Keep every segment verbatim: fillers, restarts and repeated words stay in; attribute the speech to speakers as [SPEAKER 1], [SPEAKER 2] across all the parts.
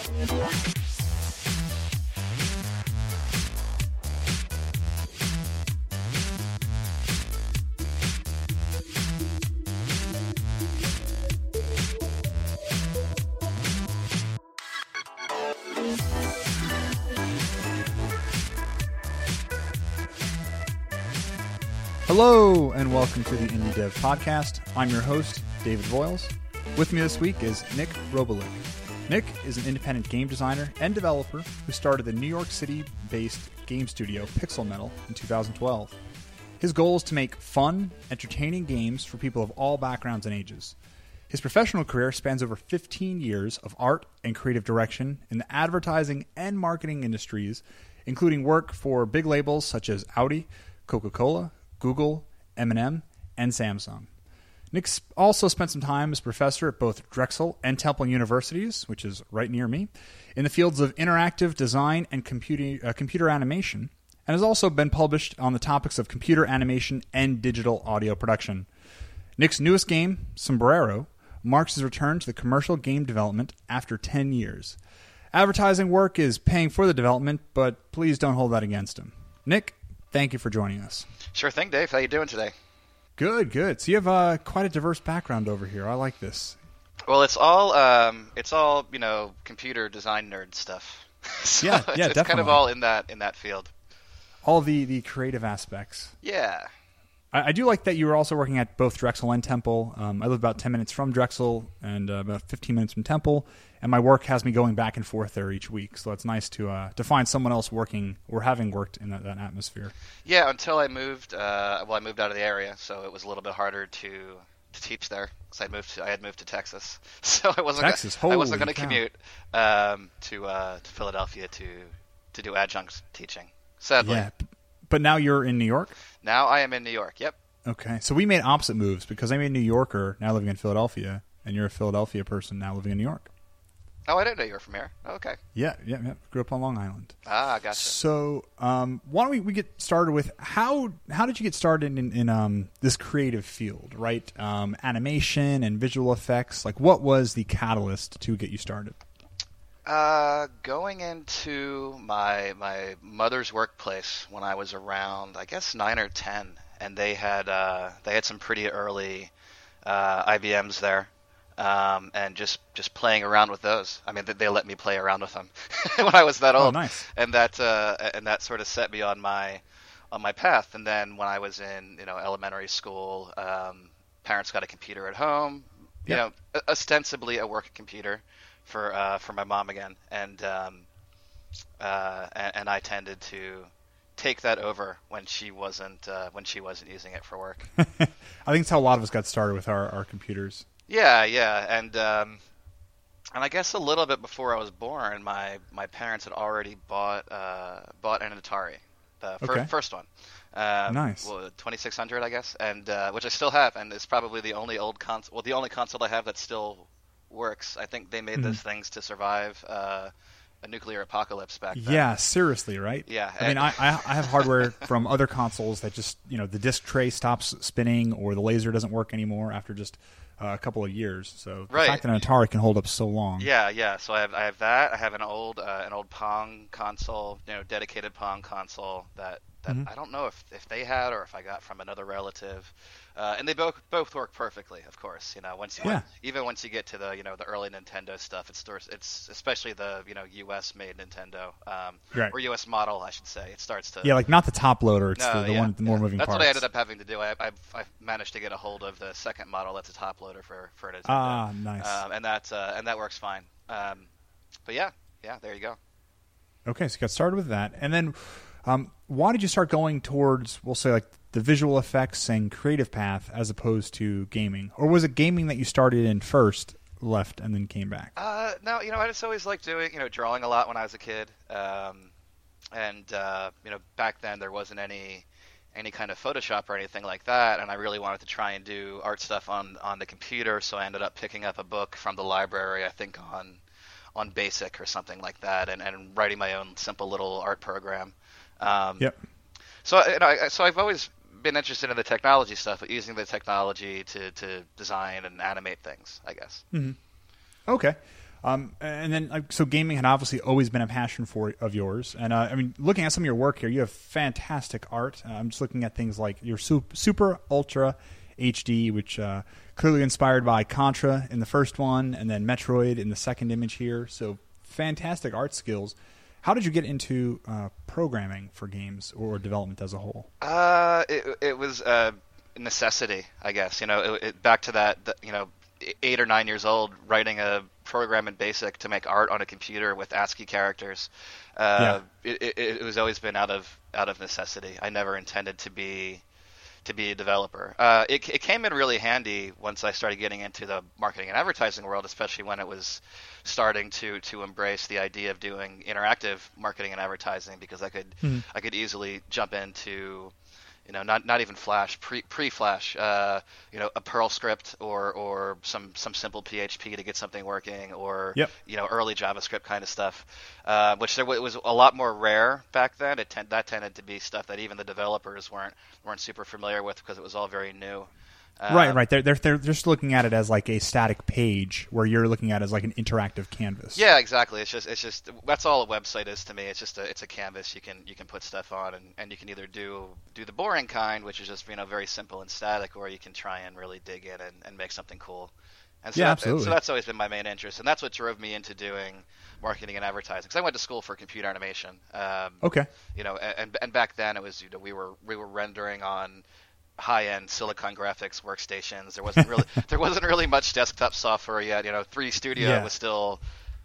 [SPEAKER 1] Hello, and welcome to the Indie Dev Podcast. I'm your host, David Voiles. With me this week is Nick Robilik. Nick is an independent game designer and developer who started the New York City-based game studio Pixel Metal in two thousand twelve. His goal is to make fun, entertaining games for people of all backgrounds and ages. His professional career spans over fifteen years of art and creative direction in the advertising and marketing industries, including work for big labels such as Audi, Coca-Cola, Google, M and M, and Samsung. Nick's also spent some time as professor at both Drexel and Temple Universities, which is right near me, in the fields of interactive design and computer, uh, computer animation, and has also been published on the topics of computer animation and digital audio production. Nick's newest game, Sombrero, marks his return to the commercial game development after ten years. Advertising work is paying for the development, but please don't hold that against him. Nick, thank you for joining us.
[SPEAKER 2] Sure thing, Dave. How you doing today?
[SPEAKER 1] Good, good. So you have uh, quite a diverse background over here. I like this.
[SPEAKER 2] Well, it's all um, it's all you know, computer design nerd stuff. so
[SPEAKER 1] yeah,
[SPEAKER 2] it's,
[SPEAKER 1] yeah,
[SPEAKER 2] it's
[SPEAKER 1] definitely.
[SPEAKER 2] kind of all in that in that field.
[SPEAKER 1] All the, the creative aspects.
[SPEAKER 2] Yeah.
[SPEAKER 1] I, I do like that you were also working at both Drexel and Temple. Um, I live about ten minutes from Drexel and uh, about fifteen minutes from Temple, and my work has me going back and forth there each week. So it's nice to uh, to find someone else working or having worked in that, that atmosphere.
[SPEAKER 2] Yeah, until I moved. Uh, well, I moved out of the area, so it was a little bit harder to to teach there because I moved. To, I had moved to Texas, so I wasn't.
[SPEAKER 1] Texas,
[SPEAKER 2] gonna, I wasn't
[SPEAKER 1] going
[SPEAKER 2] to commute um, to uh, to Philadelphia to to do adjunct teaching. Sadly.
[SPEAKER 1] Yeah, but now you're in New York?
[SPEAKER 2] Now I am in New York. Yep.
[SPEAKER 1] Okay, so we made opposite moves because I'm a New Yorker now living in Philadelphia, and you're a Philadelphia person now living in New York.
[SPEAKER 2] Oh, I didn't know you were from here. Oh, okay.
[SPEAKER 1] Yeah, yeah, yeah. Grew up on Long Island.
[SPEAKER 2] Ah, gotcha.
[SPEAKER 1] So, um, why don't we, we get started with how how did you get started in, in um, this creative field, right? Um, animation and visual effects. Like, what was the catalyst to get you started?
[SPEAKER 2] Uh, going into my my mother's workplace when I was around, I guess nine or ten, and they had uh, they had some pretty early uh, I B Ms there. Um, and just, just playing around with those. I mean, they, they let me play around with them when I was that old.
[SPEAKER 1] Oh, nice.
[SPEAKER 2] And that uh, and that sort of set me on my on my path. And then when I was in you know elementary school, um, parents got a computer at home. You
[SPEAKER 1] Yep.
[SPEAKER 2] know, ostensibly a working computer for uh, for my mom again. And um, uh, and, and I tended to take that over when she wasn't uh, when she wasn't using it for work.
[SPEAKER 1] I think it's how a lot of us got started with our, our computers.
[SPEAKER 2] Yeah, yeah, and um, and I guess a little bit before I was born, my, my parents had already bought uh, bought an Atari, the fir-
[SPEAKER 1] Okay.
[SPEAKER 2] first one. Um,
[SPEAKER 1] Nice.
[SPEAKER 2] Well, twenty-six hundred, I guess, and uh, which I still have, and it's probably the only old console. Well, the only console I have that still works. I think they made
[SPEAKER 1] Mhm.
[SPEAKER 2] those things to survive uh, a nuclear apocalypse back then.
[SPEAKER 1] Yeah, seriously, right?
[SPEAKER 2] Yeah,
[SPEAKER 1] I mean,
[SPEAKER 2] and-
[SPEAKER 1] I, I I have hardware from other consoles that just, you know, the disc tray stops spinning or the laser doesn't work anymore after just uh, a couple of years. So the
[SPEAKER 2] Right.
[SPEAKER 1] fact that an Atari can hold up so long.
[SPEAKER 2] Yeah, yeah. So I have I have that. I have an old uh, an old Pong console, you know, dedicated Pong console that, that
[SPEAKER 1] Mhm.
[SPEAKER 2] I don't know if, if they had or if I got from another relative. Uh, and they both both work perfectly, of course. You know, once you
[SPEAKER 1] Yeah.
[SPEAKER 2] even once you get to the you know the early Nintendo stuff, it's starts it's especially the you know U S made Nintendo um,
[SPEAKER 1] Right.
[SPEAKER 2] or U S model, I should say. It starts to
[SPEAKER 1] Yeah, like not the top loader. It's
[SPEAKER 2] no,
[SPEAKER 1] the, the
[SPEAKER 2] yeah,
[SPEAKER 1] one with the more
[SPEAKER 2] yeah.
[SPEAKER 1] moving
[SPEAKER 2] That's
[SPEAKER 1] parts.
[SPEAKER 2] what I ended up having to do. I, I've, I've managed to get a hold of the second model. That's a top loader for for Nintendo.
[SPEAKER 1] Ah, nice.
[SPEAKER 2] Um, and that uh, and that works fine. Um, but yeah, yeah, there you go.
[SPEAKER 1] Okay, so you got started with that. And then um, why did you start going towards, we'll say, like the visual effects and creative path as opposed to gaming? Or was it gaming that you started in first, left, and then came back?
[SPEAKER 2] Uh, no, you know, I just always liked doing, you know, drawing a lot when I was a kid. Um, and, uh, you know, back then there wasn't any any kind of Photoshop or anything like that, and I really wanted to try and do art stuff on, on the computer, so I ended up picking up a book from the library, I think on on BASIC or something like that, and, and writing my own simple little art program. Um,
[SPEAKER 1] Yep.
[SPEAKER 2] So, you know, I, so I've always been interested in the technology stuff, but using the technology to, to design and animate things, I guess.
[SPEAKER 1] Mm-hmm. Okay. Um, and then, uh, so gaming had obviously always been a passion for of yours. And uh, I mean, looking at some of your work here, you have fantastic art. Uh, I'm just looking at things like your super, super Ultra H D, which uh, clearly inspired by Contra in the first one, and then Metroid in the second image here. So fantastic art skills. How did you get into uh, programming for games or development as a whole?
[SPEAKER 2] Uh, it, it was a necessity, I guess. You know, it, it, back to that, that, you know, eight or nine years old, writing a program in BASIC to make art on a computer with ASCII characters. Uh, yeah. it, it, it was always been out of out of necessity. I never intended to be to be a developer. Uh, it, it came in really handy once I started getting into the marketing and advertising world, especially when it was starting to to embrace the idea of doing interactive marketing and advertising, because I could mm. I could easily jump into, you know, not not even Flash, pre pre Flash, uh, you know, a Perl script or or some some simple P H P to get something working, or
[SPEAKER 1] yep.
[SPEAKER 2] you know, early JavaScript kind of stuff, uh, which there w- was a lot more rare back then. It ten- that tended to be stuff that even the developers weren't weren't super familiar with because it was all very new. Um,
[SPEAKER 1] right, right. They're, they're they're just looking at it as like a static page, where you're looking at it as like an interactive canvas.
[SPEAKER 2] Yeah, exactly. It's just it's just that's all a website is to me. It's just a it's a canvas you can you can put stuff on, and, and you can either do do the boring kind, which is just, you know, very simple and static, or you can try and really dig in and, and make something cool. And so
[SPEAKER 1] yeah,
[SPEAKER 2] that,
[SPEAKER 1] absolutely.
[SPEAKER 2] And so that's always been my main interest, and that's what drove me into doing marketing and advertising. Because I went to school for computer animation. Um,
[SPEAKER 1] okay.
[SPEAKER 2] You know, and and back then it was, you know, we were we were rendering on high-end Silicon graphics workstations. There wasn't really there wasn't really much desktop software yet. You know, three D Studio
[SPEAKER 1] yeah.
[SPEAKER 2] was still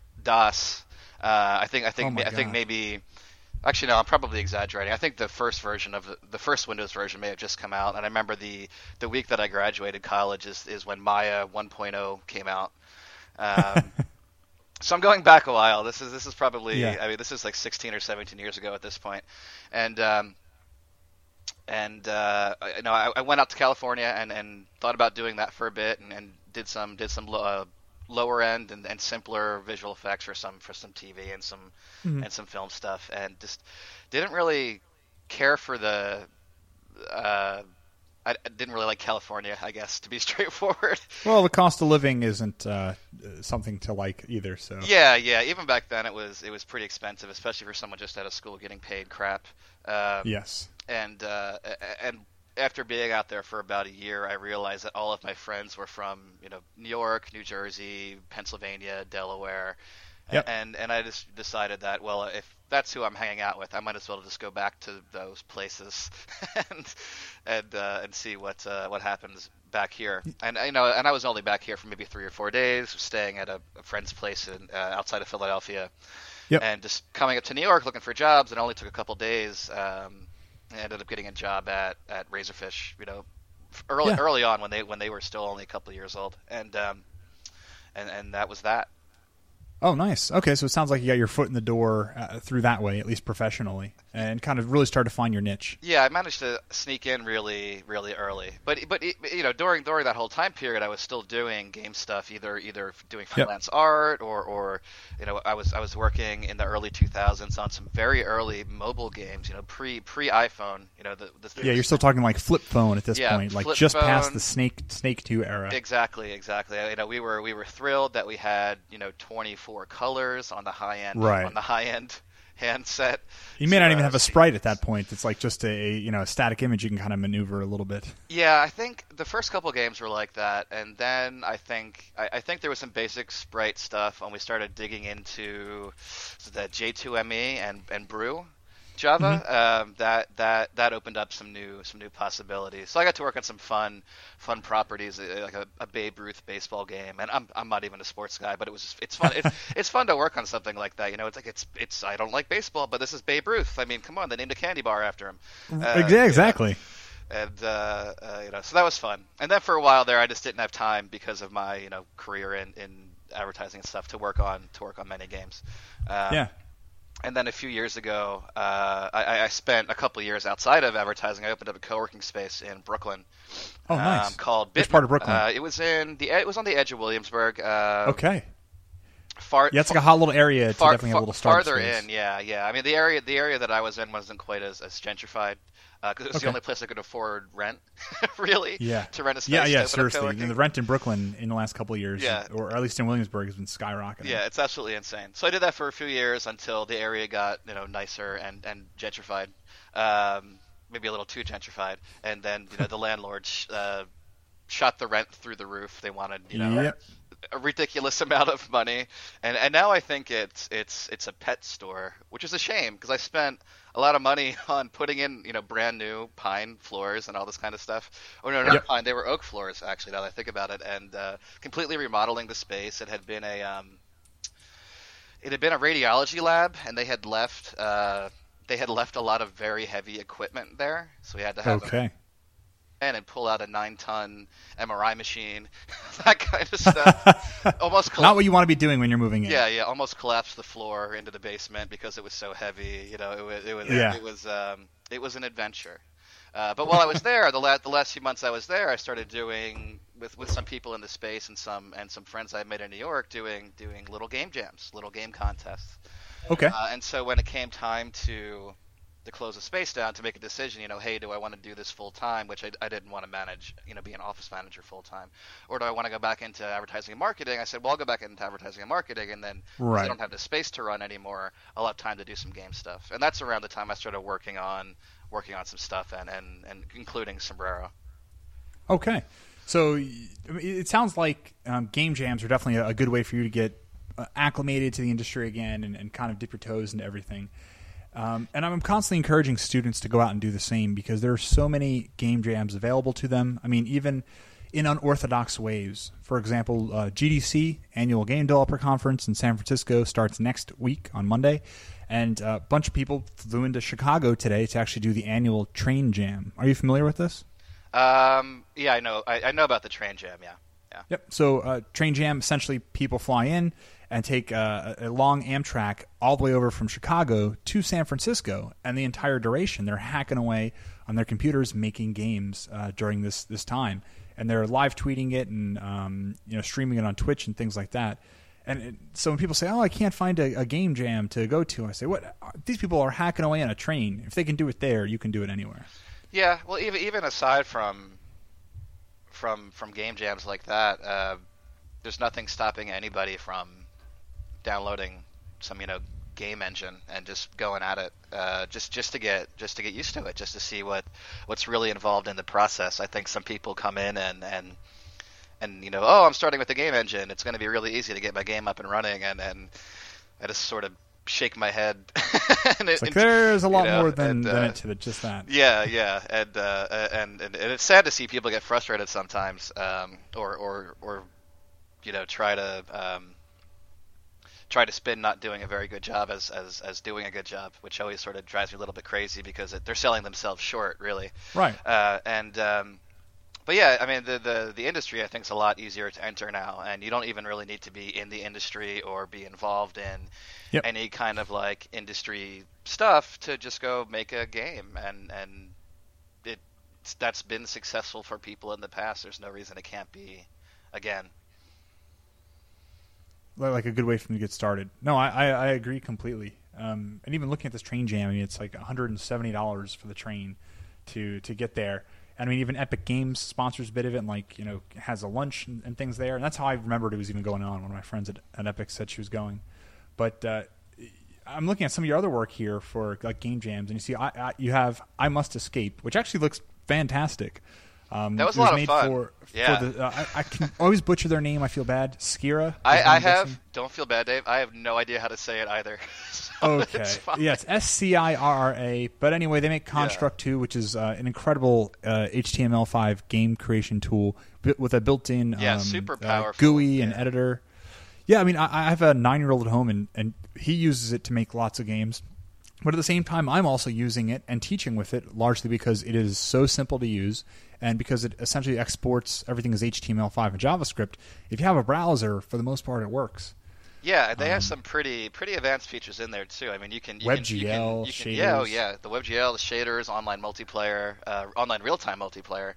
[SPEAKER 2] DOS. Uh, I think I think
[SPEAKER 1] oh
[SPEAKER 2] I think maybe actually no, I'm probably exaggerating. I think the first version of the, the first Windows version may have just come out. And I remember the the week that I graduated college is is when Maya one point oh came out. Um, so I'm going back a while. This is this is probably
[SPEAKER 1] yeah.
[SPEAKER 2] I mean this is like sixteen or seventeen years ago at this point, and. Um, And uh, you know, I, I went out to California and, and thought about doing that for a bit, and, and did some did some uh, lower end and, and simpler visual effects for some for some T V and some mm-hmm. and some film stuff, and just didn't really care for the. Uh, I didn't really like California, I guess, to be straightforward.
[SPEAKER 1] Well, the cost of living isn't uh, something to like either. So
[SPEAKER 2] yeah, yeah. Even back then, it was it was pretty expensive, especially for someone just out of school getting paid crap. Um,
[SPEAKER 1] yes.
[SPEAKER 2] And uh, and after being out there for about a year, I realized that all of my friends were from, you know, New York, New Jersey, Pennsylvania, Delaware.
[SPEAKER 1] Yep.
[SPEAKER 2] And and I just decided that, well, if that's who I'm hanging out with, I might as well just go back to those places and and uh, and see what uh, what happens back here. And you know, and I was only back here for maybe three or four days, staying at a, a friend's place in, uh, outside of Philadelphia.
[SPEAKER 1] Yep.
[SPEAKER 2] And just coming up to New York looking for jobs. It only took a couple days. Um, I ended up getting a job at, at Razorfish, you know, early
[SPEAKER 1] yeah.
[SPEAKER 2] early on when they when they were still only a couple of years old, and um, and and that was that.
[SPEAKER 1] Oh, nice. Okay, so it sounds like you got your foot in the door uh, through that way, at least professionally, and kind of really start to find your niche.
[SPEAKER 2] Yeah, I managed to sneak in really, really early. But but you know, during during that whole time period, I was still doing game stuff, either either doing freelance yep. art or, or you know, I was I was working in the early two thousands on some very early mobile games, you know, pre pre iPhone. You know, the, the
[SPEAKER 1] yeah, you're still talking like flip phone at this
[SPEAKER 2] yeah,
[SPEAKER 1] point, like just
[SPEAKER 2] phone.
[SPEAKER 1] past the Snake Snake two era.
[SPEAKER 2] Exactly, exactly. You know, we were we were thrilled that we had, you know, twenty-four colors on the high end
[SPEAKER 1] right.
[SPEAKER 2] on the high end handset.
[SPEAKER 1] You may
[SPEAKER 2] so,
[SPEAKER 1] not even
[SPEAKER 2] uh,
[SPEAKER 1] have a sprite at that point. It's like just a you know a static image you can kind of maneuver a little bit.
[SPEAKER 2] Yeah, I think the first couple games were like that, and then I think I, I think there was some basic sprite stuff when we started digging into the J two M E and and Brew Java. Mm-hmm. Um, that that that opened up some new some new possibilities. So I got to work on some fun fun properties, like a, a Babe Ruth baseball game. And I'm I'm not even a sports guy, but it was just, it's fun. it's, it's fun to work on something like that. You know, it's like it's it's I don't like baseball, but this is Babe Ruth. I mean, come on, they named a candy bar after him.
[SPEAKER 1] Uh, exactly.
[SPEAKER 2] You know? And uh, uh, you know, so that was fun. And then for a while there, I just didn't have time because of my you know career in, in advertising and stuff to work on to work on many games. Um,
[SPEAKER 1] yeah.
[SPEAKER 2] And then a few years ago, uh, I, I spent a couple of years outside of advertising. I opened up a co-working space in Brooklyn.
[SPEAKER 1] Oh, nice.
[SPEAKER 2] Um, called
[SPEAKER 1] Which
[SPEAKER 2] Bitman.
[SPEAKER 1] part of Brooklyn?
[SPEAKER 2] Uh, it was in the it was on the edge of Williamsburg. Uh,
[SPEAKER 1] okay.
[SPEAKER 2] Far,
[SPEAKER 1] yeah, it's like a hot little area to
[SPEAKER 2] far,
[SPEAKER 1] definitely
[SPEAKER 2] far,
[SPEAKER 1] have a little start
[SPEAKER 2] farther
[SPEAKER 1] space.
[SPEAKER 2] in. Yeah, yeah. I mean, the area the area that I was in wasn't quite as, as gentrified because uh, it was
[SPEAKER 1] Okay.
[SPEAKER 2] the only place I could afford rent, really.
[SPEAKER 1] Yeah.
[SPEAKER 2] To rent a space.
[SPEAKER 1] Yeah, yeah,
[SPEAKER 2] to open up
[SPEAKER 1] seriously.
[SPEAKER 2] co-working.
[SPEAKER 1] And the rent in Brooklyn in the last couple of years,
[SPEAKER 2] Yeah.
[SPEAKER 1] or at least in Williamsburg, has been skyrocketing.
[SPEAKER 2] Yeah, it's absolutely insane. So I did that for a few years until the area got you know nicer and and gentrified, um, maybe a little too gentrified, and then you know the landlord sh- uh, shot the rent through the roof. They wanted you know
[SPEAKER 1] Yep.
[SPEAKER 2] a ridiculous amount of money, and and now I think it's it's it's a pet store, which is a shame because I spent a lot of money on putting in you know brand new pine floors and all this kind of stuff. Oh no, not
[SPEAKER 1] Yep.
[SPEAKER 2] pine, they were oak floors actually. Now that I think about it, and uh, completely remodeling the space. It had been a um, it had been a radiology lab, and they had left uh, they had left a lot of very heavy equipment there, so we had to have them
[SPEAKER 1] Okay.
[SPEAKER 2] in and pull out a nine-ton M R I machine, that kind of stuff. Almost colla-
[SPEAKER 1] Not what you want to be doing when you're moving in.
[SPEAKER 2] yeah, yeah, almost collapsed the floor into the basement because it was so heavy. You know, it was it was
[SPEAKER 1] Yeah.
[SPEAKER 2] it was um, it was an adventure. Uh, but while I was there, the last the last few months I was there, I started doing with, with some people in the space and some and some friends I made in New York doing doing little game jams, little game contests.
[SPEAKER 1] Okay.
[SPEAKER 2] Uh, and so when it came time to to close the space down to make a decision, you know, hey, do I want to do this full time, which I, I didn't want to manage, you know, be an office manager full time, or do I want to go back into advertising and marketing? I said, well, I'll go back into advertising and marketing, and then if
[SPEAKER 1] Right.
[SPEAKER 2] I don't have the space to run anymore, I'll have time to do some game stuff. And that's around the time I started working on working on some stuff and and, and including Sombrero.
[SPEAKER 1] Okay. So y- I mean, it sounds like um, game jams are definitely a, a good way for you to get uh, acclimated to the industry again and, and kind of dip your toes into everything. Um, and I'm constantly encouraging students to go out and do the same because there are so many game jams available to them. I mean, even in unorthodox ways. For example, uh, G D C, Annual Game Developer Conference in San Francisco, starts next week on Monday. And a bunch of people flew into Chicago today to actually do the annual Train Jam. Are you familiar with this?
[SPEAKER 2] Um, yeah, I know. I, I know about the Train Jam. Yeah, yeah.
[SPEAKER 1] Yep. So uh, Train Jam, essentially people fly in and take uh, a long Amtrak all the way over from Chicago to San Francisco, and the entire duration they're hacking away on their computers making games uh, during this this time, and they're live tweeting it and um, you know streaming it on Twitch and things like that. And it, so when people say, "Oh, I can't find a, a game jam to go to," I say, "What? These people are hacking away on a train. If they can do it there, you can do it anywhere."
[SPEAKER 2] Yeah, well, even even aside from from from game jams like that, uh, there's nothing stopping anybody from downloading some you know game engine and just going at it, uh, just just to get just to get used to it, just to see what what's really involved in the process. I think some people come in and and and you know, oh, I'm starting with the game engine. It's going to be really easy to get my game up and running, and and I just sort of shake my head. and
[SPEAKER 1] It's
[SPEAKER 2] it,
[SPEAKER 1] like there's a lot
[SPEAKER 2] you know,
[SPEAKER 1] more than,
[SPEAKER 2] and, uh,
[SPEAKER 1] than it to just that.
[SPEAKER 2] Yeah, yeah, and, uh, and and and it's sad to see people get frustrated sometimes, um, or or or you know try to um, try to spin not doing a very good job as, as as doing a good job, which always sort of drives me a little bit crazy because it, they're selling themselves short, really.
[SPEAKER 1] Right.
[SPEAKER 2] Uh, and um, but yeah, I mean the, the the industry I think is a lot easier to enter now, and you don't even really need to be in the industry or be involved in
[SPEAKER 1] Yep.
[SPEAKER 2] any kind of like industry stuff to just go make a game, and and it that's been successful for people in the past. There's no reason it can't be again.
[SPEAKER 1] Like a good way for them to get started. No, I, I, I agree completely. Um, and even looking at this train jam, I mean, it's like one hundred seventy dollars for the train to to get there. And I mean, even Epic Games sponsors a bit of it, and like you know has a lunch and, and things there. And that's how I remembered it was even going on. One of my friends at, at Epic said she was going. But uh, I'm looking at some of your other work here for like game jams, and you see, I, I, you have I Must Escape, which actually looks fantastic. Um,
[SPEAKER 2] That was
[SPEAKER 1] it
[SPEAKER 2] a lot of
[SPEAKER 1] made
[SPEAKER 2] fun.
[SPEAKER 1] For,
[SPEAKER 2] Yeah.
[SPEAKER 1] For the, uh, I, I can always butcher their name. I feel bad. Skira.
[SPEAKER 2] I,
[SPEAKER 1] is
[SPEAKER 2] I
[SPEAKER 1] I'm
[SPEAKER 2] have
[SPEAKER 1] guessing?
[SPEAKER 2] don't feel bad, Dave. I have no idea how to say it either. So
[SPEAKER 1] Okay.
[SPEAKER 2] it's fine.
[SPEAKER 1] Yeah, it's S C I R R A. But anyway, they make Construct two, which is uh, an incredible uh, H T M L five game creation tool bu- with a built-in
[SPEAKER 2] Yeah,
[SPEAKER 1] um,
[SPEAKER 2] super
[SPEAKER 1] uh,
[SPEAKER 2] powerful.
[SPEAKER 1] G U I and
[SPEAKER 2] Yeah.
[SPEAKER 1] editor. Yeah, I mean, I, I have a nine-year-old at home, and, and he uses it to make lots of games. But at the same time, I'm also using it and teaching with it, largely because it is so simple to use and because it essentially exports everything as H T M L five and JavaScript. If you have a browser, for the most part, it works.
[SPEAKER 2] Yeah, they
[SPEAKER 1] Um,
[SPEAKER 2] have some pretty pretty advanced features in there too. I mean, you can you
[SPEAKER 1] WebGL,
[SPEAKER 2] can, you can, you can, yeah, oh
[SPEAKER 1] shaders.
[SPEAKER 2] yeah, the WebGL, the shaders, online multiplayer, uh, online real-time multiplayer.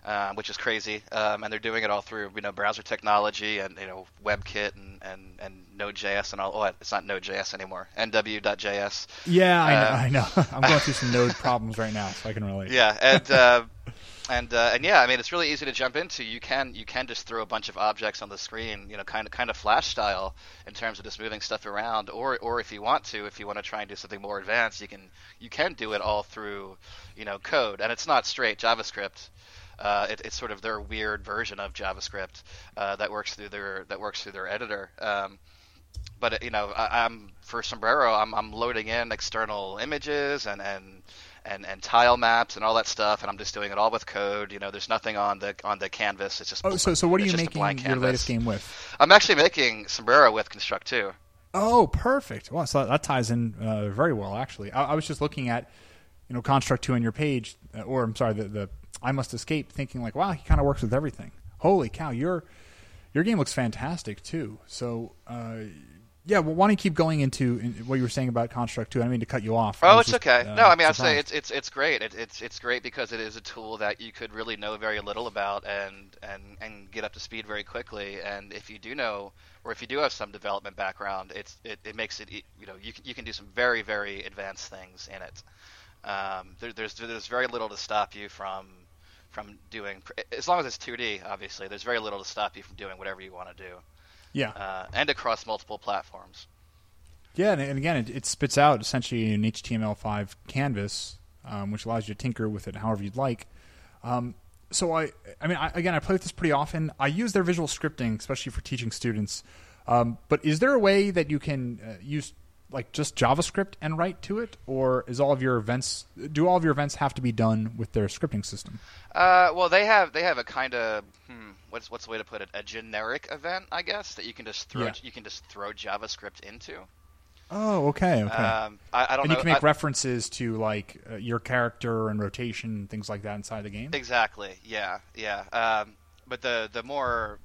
[SPEAKER 2] uh, which is crazy. Um, and they're doing it all through you know browser technology and you know WebKit and, and, and Node.js and all. Oh, it's not Node.js anymore. N W dot J S.
[SPEAKER 1] Yeah, I know.
[SPEAKER 2] Um,
[SPEAKER 1] I know. I'm going through some Node problems right now, so I can relate.
[SPEAKER 2] Yeah, and uh, and uh, and yeah, I mean it's really easy to jump into. You can you can just throw a bunch of objects on the screen, you know, kind of kind of Flash style in terms of just moving stuff around. Or or if you want to, if you want to try and do something more advanced, you can you can do it all through, you know, code. And it's not straight JavaScript. Uh, it, it's sort of their weird version of JavaScript uh, that works through their that works through their editor. Um, but you know, I, I'm for Sombrero, I'm I'm loading in external images and and and and tile maps and all that stuff, and I'm just doing it all with code. You know, there's nothing on the on the canvas. It's just
[SPEAKER 1] oh, so so what are you making your
[SPEAKER 2] canvas.
[SPEAKER 1] latest game with?
[SPEAKER 2] I'm actually making Sombrero with Construct two.
[SPEAKER 1] Oh, perfect. Well, so that ties in uh, very well, actually. I, I was just looking at, you know, Construct two on your page, uh, or I'm sorry, the, the I Must Escape, thinking like, wow, he kind of works with everything. Holy cow, your your game looks fantastic too. So, uh, yeah, well, why don't you keep going into in, what you were saying about Construct two? I didn't mean to cut you off.
[SPEAKER 2] Oh, it's just, okay.
[SPEAKER 1] Uh,
[SPEAKER 2] no, I mean, I'd
[SPEAKER 1] surprised.
[SPEAKER 2] say it's it's it's great. It, it's it's great because it is a tool that you could really know very little about and and and get up to speed very quickly. And if you do know, or if you do have some development background, it's it, it makes it you know you can, you can do some very very advanced things in it. Um, there, there's there's very little to stop you from from doing, as long as it's two D. Obviously, there's very little to stop you from doing whatever you want to do.
[SPEAKER 1] Yeah,
[SPEAKER 2] uh, and across multiple platforms.
[SPEAKER 1] Yeah, and, and again, it, it spits out essentially an H T M L five canvas, um, which allows you to tinker with it however you'd like. Um, so I, I mean, I, again, I play with this pretty often. I use their visual scripting, especially for teaching students. Um, but is there a way that you can uh, use like just JavaScript and write to it, or is all of your events do all of your events have to be done with their scripting system?
[SPEAKER 2] Uh, well, they have they have a kind of hmm, what's what's the way to put it? A generic event, I guess, that you can just throw
[SPEAKER 1] Yeah.
[SPEAKER 2] you can just throw JavaScript into.
[SPEAKER 1] Oh, okay, okay.
[SPEAKER 2] Um, I, I don't
[SPEAKER 1] and
[SPEAKER 2] know.
[SPEAKER 1] you can make
[SPEAKER 2] I,
[SPEAKER 1] references to like uh, your character and rotation, things like that inside the game.
[SPEAKER 2] Exactly. Yeah. Yeah. Um, but the the more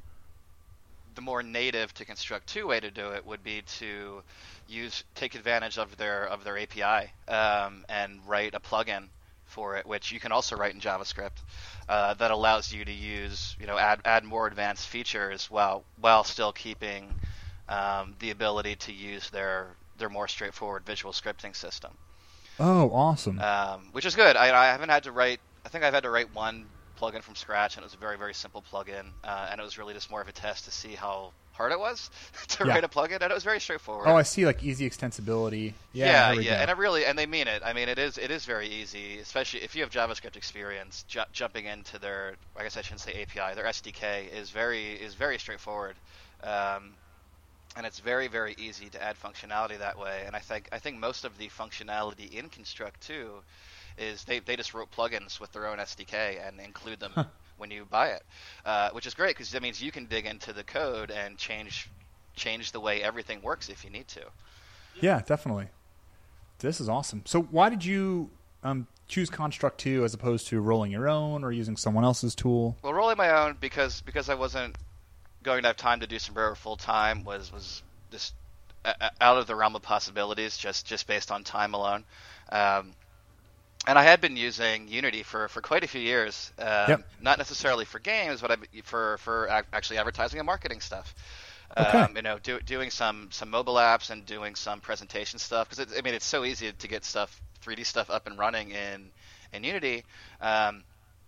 [SPEAKER 2] the more native to Construct two way to do it would be to use take advantage of their of their A P I um, and write a plugin for it, which you can also write in JavaScript, uh, that allows you to use you know add add more advanced features while while still keeping um, the ability to use their their more straightforward visual scripting system.
[SPEAKER 1] Oh, awesome.
[SPEAKER 2] Um, which is good. I, I haven't had to write. I think I've had to write one plugin from scratch, and it was a very, very simple plugin, uh, and it was really just more of a test to see how hard it was to
[SPEAKER 1] Yeah.
[SPEAKER 2] write a plugin, and it was very straightforward.
[SPEAKER 1] Oh, I see, like easy extensibility. Yeah,
[SPEAKER 2] yeah,
[SPEAKER 1] there we
[SPEAKER 2] yeah,
[SPEAKER 1] go.
[SPEAKER 2] and it really, and they mean it. I mean, it is, it is very easy, especially if you have JavaScript experience. Ju- jumping into their, I guess I shouldn't say A P I, their S D K is very, is very straightforward, um, and it's very, very easy to add functionality that way. And I think, I think most of the functionality in Construct two is they, they just wrote plugins with their own S D K and include them when you buy it, uh, which is great because that means you can dig into the code and change change the way everything works if you need to.
[SPEAKER 1] Yeah, definitely. This is awesome. So why did you um, choose Construct two as opposed to rolling your own or using someone else's tool?
[SPEAKER 2] Well, rolling my own because because I wasn't going to have time to do Sombrero full time was was just uh, out of the realm of possibilities just just based on time alone. Um, And I had been using Unity for, for quite a few years, um,
[SPEAKER 1] Yep.
[SPEAKER 2] not necessarily for games, but I, for for ac- actually advertising and marketing stuff.
[SPEAKER 1] Okay.
[SPEAKER 2] Um, you know, do, doing some, some mobile apps and doing some presentation stuff because I mean it's so easy to get stuff three D stuff up and running in in Unity um,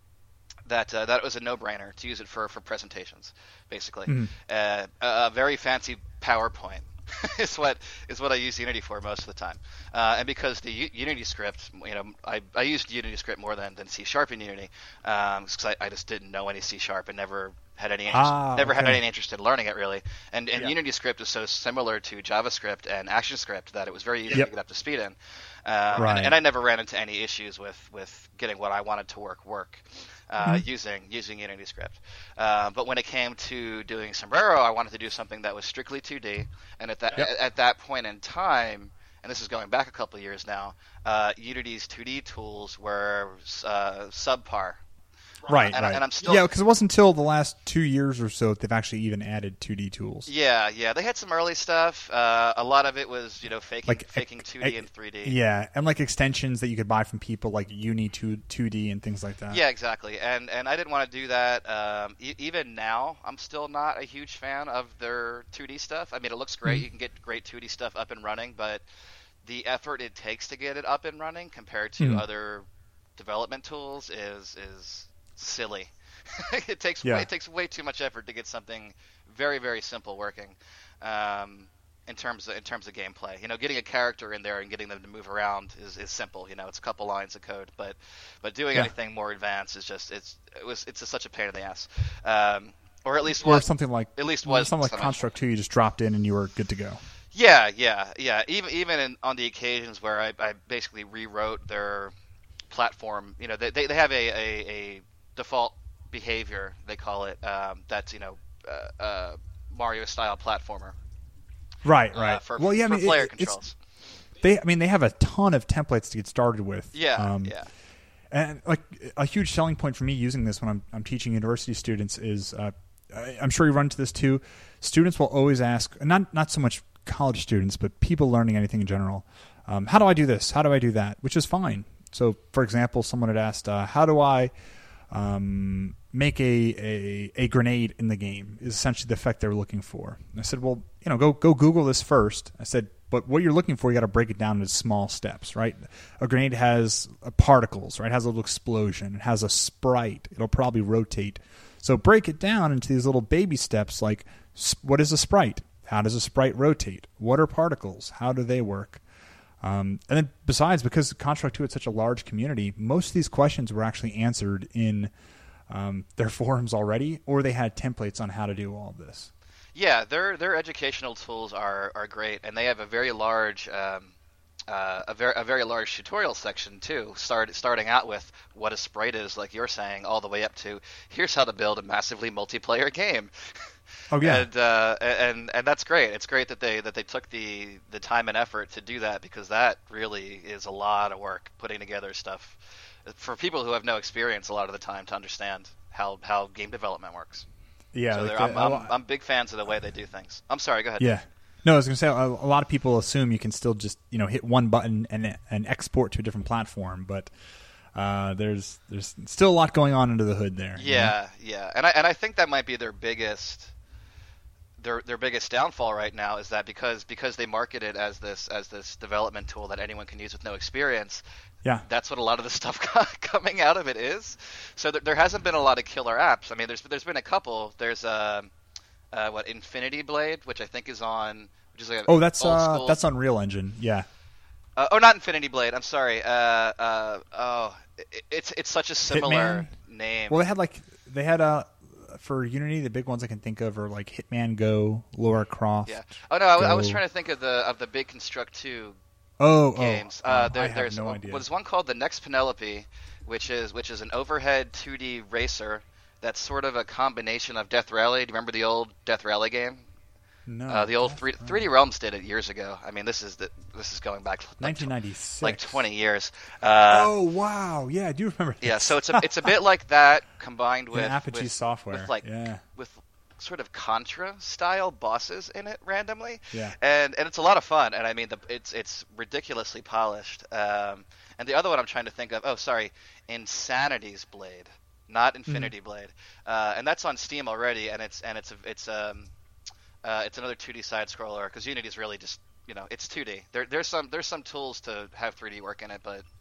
[SPEAKER 2] that uh, that was a no-brainer to use it for, for presentations, basically.
[SPEAKER 1] Mhm.
[SPEAKER 2] Uh, a, a very fancy PowerPoint. is what is what I use Unity for most of the time, uh, and because the U- Unity script, you know, I, I used Unity script more than, than C Sharp in Unity, because I, I just didn't know any C Sharp and never had any interest,
[SPEAKER 1] Ah,
[SPEAKER 2] never had
[SPEAKER 1] okay.
[SPEAKER 2] any interest in learning it really, and and
[SPEAKER 1] Yeah.
[SPEAKER 2] Unity script is so similar to JavaScript and ActionScript that it was very easy
[SPEAKER 1] Yep.
[SPEAKER 2] to get up to speed in, um,
[SPEAKER 1] Right.
[SPEAKER 2] and, and I never ran into any issues with, with getting what I wanted to work work. Uh,
[SPEAKER 1] Mhm.
[SPEAKER 2] using using Unity script, uh, but when it came to doing Sombrero, I wanted to do something that was strictly two D, and at that
[SPEAKER 1] Yep.
[SPEAKER 2] at, at that point in time, and this is going back a couple of years now, uh, Unity's two D tools were uh, subpar.
[SPEAKER 1] Right,
[SPEAKER 2] and,
[SPEAKER 1] right.
[SPEAKER 2] and I'm still
[SPEAKER 1] yeah, because it wasn't until the last two years or so that they've actually even added two D tools.
[SPEAKER 2] Yeah, yeah, they had some early stuff. Uh, a lot of it was, you know, faking
[SPEAKER 1] Like,
[SPEAKER 2] faking two D and three D.
[SPEAKER 1] Yeah, and like extensions that you could buy from people like Uni two D and things like that.
[SPEAKER 2] Yeah, exactly. And and I didn't want to do that. Um, e- even now, I'm still not a huge fan of their two D stuff. I mean, it looks great.
[SPEAKER 1] Mm-hmm.
[SPEAKER 2] You can get great two D stuff up and running, but the effort it takes to get it up and running compared to
[SPEAKER 1] Mm-hmm.
[SPEAKER 2] other development tools is is silly. it takes
[SPEAKER 1] Yeah.
[SPEAKER 2] way, it takes way too much effort to get something very very simple working. Um, in terms of in terms of gameplay, you know, getting a character in there and getting them to move around is, is simple. You know, it's a couple lines of code, but but doing
[SPEAKER 1] Yeah.
[SPEAKER 2] anything more advanced is just it's it was it's just such a pain in the ass. Um, or at least
[SPEAKER 1] Or
[SPEAKER 2] was
[SPEAKER 1] something like
[SPEAKER 2] at least
[SPEAKER 1] or
[SPEAKER 2] was
[SPEAKER 1] something like
[SPEAKER 2] something.
[SPEAKER 1] Construct two, you just dropped in and you were good to go.
[SPEAKER 2] Yeah, yeah, yeah. Even even in, on the occasions where I, I basically rewrote their platform, you know, they they, they have a, a, a default behavior, they call it, um, that's, you know, uh, uh, Mario style platformer.
[SPEAKER 1] Right,
[SPEAKER 2] uh,
[SPEAKER 1] right.
[SPEAKER 2] for,
[SPEAKER 1] well, yeah,
[SPEAKER 2] for
[SPEAKER 1] I mean,
[SPEAKER 2] player
[SPEAKER 1] it, it's,
[SPEAKER 2] controls.
[SPEAKER 1] they, I mean, they have a ton of templates to get started with.
[SPEAKER 2] Yeah,
[SPEAKER 1] um,
[SPEAKER 2] yeah.
[SPEAKER 1] And like a huge selling point for me using this when I'm I'm teaching university students is, uh, I- I'm sure you run into this too. Students will always ask, not not so much college students, but people learning anything in general. Um, how do I do this? How do I do that? Which is fine. So, for example, someone had asked, uh, how do I um, make a, a a grenade in the game? Is essentially the effect they were looking for. And I said, well, you know, go go Google this first. I said, but what you're looking for, you got to break it down into small steps, right? A grenade has uh, particles, right? It has a little explosion. It has a sprite. It'll probably rotate. So break it down into these little baby steps, like what is a sprite? How does a sprite rotate? What are particles? How do they work? Um, and then besides, because Construct two had such a large community, most of these questions were actually answered in um, their forums already, or they had templates on how to do all of this.
[SPEAKER 2] Yeah, their their educational tools are, are great, and they have a very large um, uh, a very a very large tutorial section too. Start starting out with what a sprite is, like you're saying, all the way up to here's how to build a massively multiplayer game.
[SPEAKER 1] Oh yeah,
[SPEAKER 2] And, uh, and and that's great. It's great that they that they took the, the time and effort to do that, because that really is a lot of work putting together stuff for people who have no experience a lot of the time to understand how, how game development works.
[SPEAKER 1] yeah.
[SPEAKER 2] So
[SPEAKER 1] like
[SPEAKER 2] they're- I'm,
[SPEAKER 1] the-
[SPEAKER 2] I'm I'm big fans of the way they do things. I'm sorry, go ahead.
[SPEAKER 1] yeah. No, I was going to say a, a lot of people assume you can still just you know hit one button and and export to a different platform, but uh, there's there's still a lot going on under the hood there. you know?
[SPEAKER 2] Yeah, yeah, and I and I think that might be their biggest their their biggest downfall right now, is that because because they market it as this as this development tool that anyone can use with no experience.
[SPEAKER 1] Yeah.
[SPEAKER 2] That's what a lot of the stuff coming out of it is. So there, there hasn't been a lot of killer apps. I mean, there's there's been a couple. There's uh, uh what Infinity Blade, which I think is on, which is like
[SPEAKER 1] Oh, that's
[SPEAKER 2] old
[SPEAKER 1] uh,
[SPEAKER 2] school.
[SPEAKER 1] that's Unreal Engine. Yeah.
[SPEAKER 2] Uh, oh, not Infinity Blade. I'm sorry. Uh, uh, oh, it, it's it's such a similar
[SPEAKER 1] Hitman?
[SPEAKER 2] name.
[SPEAKER 1] Well, they had like they had uh for Unity, the big ones I can think of are like Hitman Go, Lara Croft.
[SPEAKER 2] Yeah. Oh no, I, I was
[SPEAKER 1] Go.
[SPEAKER 2] trying to think of the of the big Construct two
[SPEAKER 1] Oh,
[SPEAKER 2] games.
[SPEAKER 1] oh,
[SPEAKER 2] uh,
[SPEAKER 1] um,
[SPEAKER 2] there,
[SPEAKER 1] I have
[SPEAKER 2] there's
[SPEAKER 1] no
[SPEAKER 2] one-
[SPEAKER 1] idea.
[SPEAKER 2] there's one called The Next Penelope, which is which is an overhead two D racer that's sort of a combination of Death Rally. Do you remember the old Death Rally game?
[SPEAKER 1] No,
[SPEAKER 2] Uh, the old
[SPEAKER 1] that's
[SPEAKER 2] three,
[SPEAKER 1] right.
[SPEAKER 2] 3D Realms did it years ago. I mean, this is the this is going back like,
[SPEAKER 1] nineteen ninety-six.
[SPEAKER 2] like twenty years. Uh,
[SPEAKER 1] oh wow, yeah, I do remember. This.
[SPEAKER 2] Yeah, so it's a it's a bit like that combined with
[SPEAKER 1] yeah, Apogee
[SPEAKER 2] with,
[SPEAKER 1] software.
[SPEAKER 2] with like
[SPEAKER 1] yeah,
[SPEAKER 2] with sort of Contra style bosses in it randomly.
[SPEAKER 1] Yeah.
[SPEAKER 2] And and it's a lot of fun, and I mean the it's it's ridiculously polished. Um, and the other one I'm trying to think of, oh sorry, Insanity's Blade, not Infinity
[SPEAKER 1] Mm-hmm.
[SPEAKER 2] Blade. Uh, and that's on Steam already, and it's and it's a, it's um uh, it's another two D side scroller, because Unity's really just, you know, it's two D. There there's some there's some tools to have three D work in it, but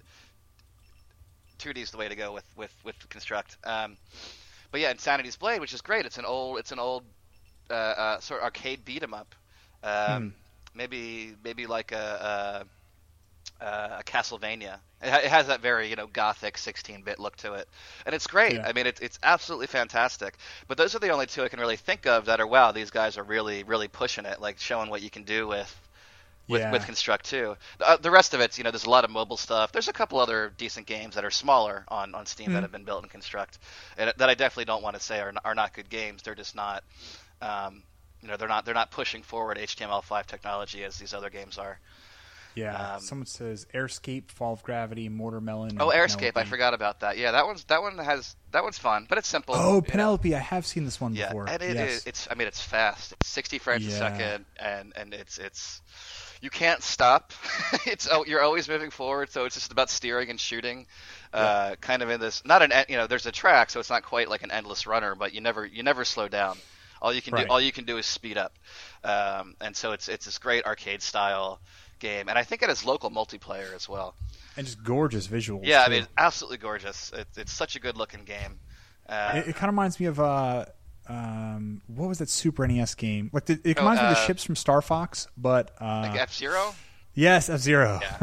[SPEAKER 2] two D is the way to go with with with Construct. Um, but yeah, Insanity's Blade, which is great. It's an old it's an old uh, uh, sort of arcade beat 'em up. Um,
[SPEAKER 1] Hmm.
[SPEAKER 2] Maybe maybe like a, a, a Castlevania. It, ha- it has that very, you know, gothic sixteen bit look to it, and it's great.
[SPEAKER 1] Yeah.
[SPEAKER 2] I mean, it's it's absolutely fantastic. But those are the only two I can really think of that are, wow, these guys are really really pushing it, like showing what you can do with with,
[SPEAKER 1] Yeah.
[SPEAKER 2] with Construct two. The, uh, the rest of it's, you know, there's a lot of mobile stuff. There's a couple other decent games that are smaller on, on Steam
[SPEAKER 1] Mhm.
[SPEAKER 2] that have been built in Construct, and that I definitely don't want to say are, are not good games. They're just not, um, you know, they're not they're not pushing forward H T M L five technology as these other games are.
[SPEAKER 1] Yeah.
[SPEAKER 2] Um,
[SPEAKER 1] Someone says Airscape, Fall of Gravity, Mortar Melon.
[SPEAKER 2] oh,
[SPEAKER 1] and
[SPEAKER 2] Airscape!
[SPEAKER 1] Penelope.
[SPEAKER 2] I forgot about that. Yeah, that one's that one has that one's fun, but it's simple.
[SPEAKER 1] Oh,
[SPEAKER 2] you know.
[SPEAKER 1] Penelope! I have seen this one
[SPEAKER 2] Yeah,
[SPEAKER 1] before.
[SPEAKER 2] and it
[SPEAKER 1] yes.
[SPEAKER 2] is, it's I mean it's fast. It's sixty frames
[SPEAKER 1] Yeah.
[SPEAKER 2] a second, and and it's it's you can't stop. it's oh, you're always moving forward, so it's just about steering and shooting. Uh, kind of in this not an you know there's a track, so it's not quite like an endless runner, but you never you never slow down. All you can
[SPEAKER 1] Right.
[SPEAKER 2] do all you can do is speed up, um, and so it's it's this great arcade style game, and I think it has local multiplayer as well.
[SPEAKER 1] And just gorgeous visuals.
[SPEAKER 2] Yeah,
[SPEAKER 1] too.
[SPEAKER 2] I mean absolutely gorgeous. It, it's such a good looking game. Uh,
[SPEAKER 1] It, it kind of reminds me of uh, um, what was that Super N E S game? Like the, it
[SPEAKER 2] Oh,
[SPEAKER 1] reminds me of the
[SPEAKER 2] uh,
[SPEAKER 1] ships from Star Fox, but uh,
[SPEAKER 2] like F Zero.
[SPEAKER 1] yes, F Zero.
[SPEAKER 2] Yeah.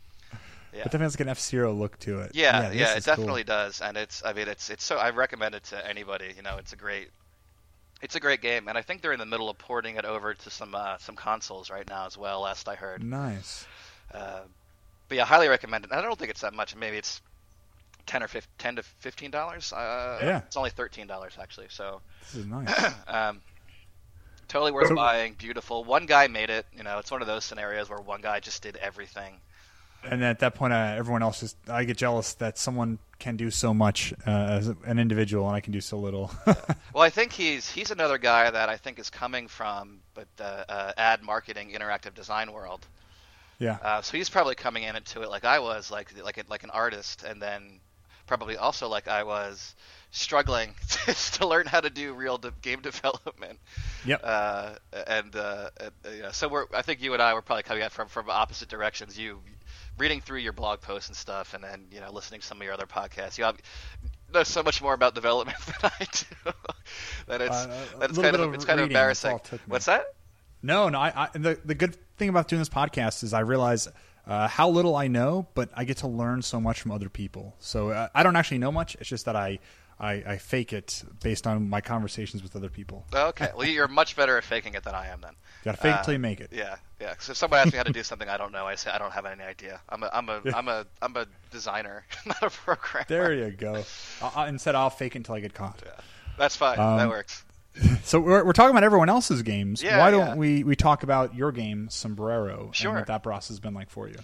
[SPEAKER 2] Yeah.
[SPEAKER 1] But definitely has like an F Zero look to it.
[SPEAKER 2] Yeah,
[SPEAKER 1] this
[SPEAKER 2] yeah,
[SPEAKER 1] is
[SPEAKER 2] it definitely
[SPEAKER 1] cool.
[SPEAKER 2] does, and it's. I mean, it's it's so. I recommend it to anybody. You know, it's a great, it's a great game, and I think they're in the middle of porting it over to some uh, some consoles right now as well. Last I heard.
[SPEAKER 1] Nice.
[SPEAKER 2] Uh, but yeah, highly recommend it. I don't think it's that much. Maybe it's ten or fifteen, ten to fifteen dollars. Uh,
[SPEAKER 1] Yeah.
[SPEAKER 2] It's only thirteen dollars actually. So.
[SPEAKER 1] This is nice.
[SPEAKER 2] um, totally worth
[SPEAKER 1] So-
[SPEAKER 2] buying. Beautiful. One guy made it. You know, it's one of those scenarios where one guy just did everything.
[SPEAKER 1] And at that point, uh, everyone else just I get jealous that someone can do so much uh, as an individual, and I can do so little.
[SPEAKER 2] Well, I think he's he's another guy that I think is coming from but uh, uh, ad marketing, interactive design world.
[SPEAKER 1] yeah.
[SPEAKER 2] Uh, so he's probably coming in into it like I was, like like a, like an artist, and then probably also like I was, struggling to learn how to do real de- game development.
[SPEAKER 1] Yep.
[SPEAKER 2] Uh, and uh, uh, you know, so we're I think you and I were probably coming at from from opposite directions. You reading through your blog posts and stuff, and then you know listening to some of your other podcasts. You have, know so much more about development than I do. that it's
[SPEAKER 1] Uh, a
[SPEAKER 2] that it's
[SPEAKER 1] little
[SPEAKER 2] kind
[SPEAKER 1] bit
[SPEAKER 2] of
[SPEAKER 1] of
[SPEAKER 2] it's kind of
[SPEAKER 1] reading, that's all
[SPEAKER 2] embarrassing.
[SPEAKER 1] it took me.
[SPEAKER 2] What's that?
[SPEAKER 1] No, no. I, I the the good thing about doing this podcast is I realize uh, how little I know, but I get to learn so much from other people. So uh, I don't actually know much. It's just that I, I I fake it based on my conversations with other people.
[SPEAKER 2] Okay, well you're much better at faking it than I am then.
[SPEAKER 1] You got to fake
[SPEAKER 2] Uh,
[SPEAKER 1] it till you make it.
[SPEAKER 2] Yeah, yeah. So if someone asks me how to do something I don't know, I say I don't have any idea. I'm a I'm a I'm a I'm a designer, not a programmer.
[SPEAKER 1] There you go. I'll, I'll- instead, I'll fake it until I get caught.
[SPEAKER 2] Yeah, that's fine.
[SPEAKER 1] Um,
[SPEAKER 2] that works.
[SPEAKER 1] So we're, we're talking about everyone else's games.
[SPEAKER 2] Yeah,
[SPEAKER 1] Why
[SPEAKER 2] yeah.
[SPEAKER 1] don't we, we talk about your game, Sombrero,
[SPEAKER 2] Sure.
[SPEAKER 1] and what that process has been like for you?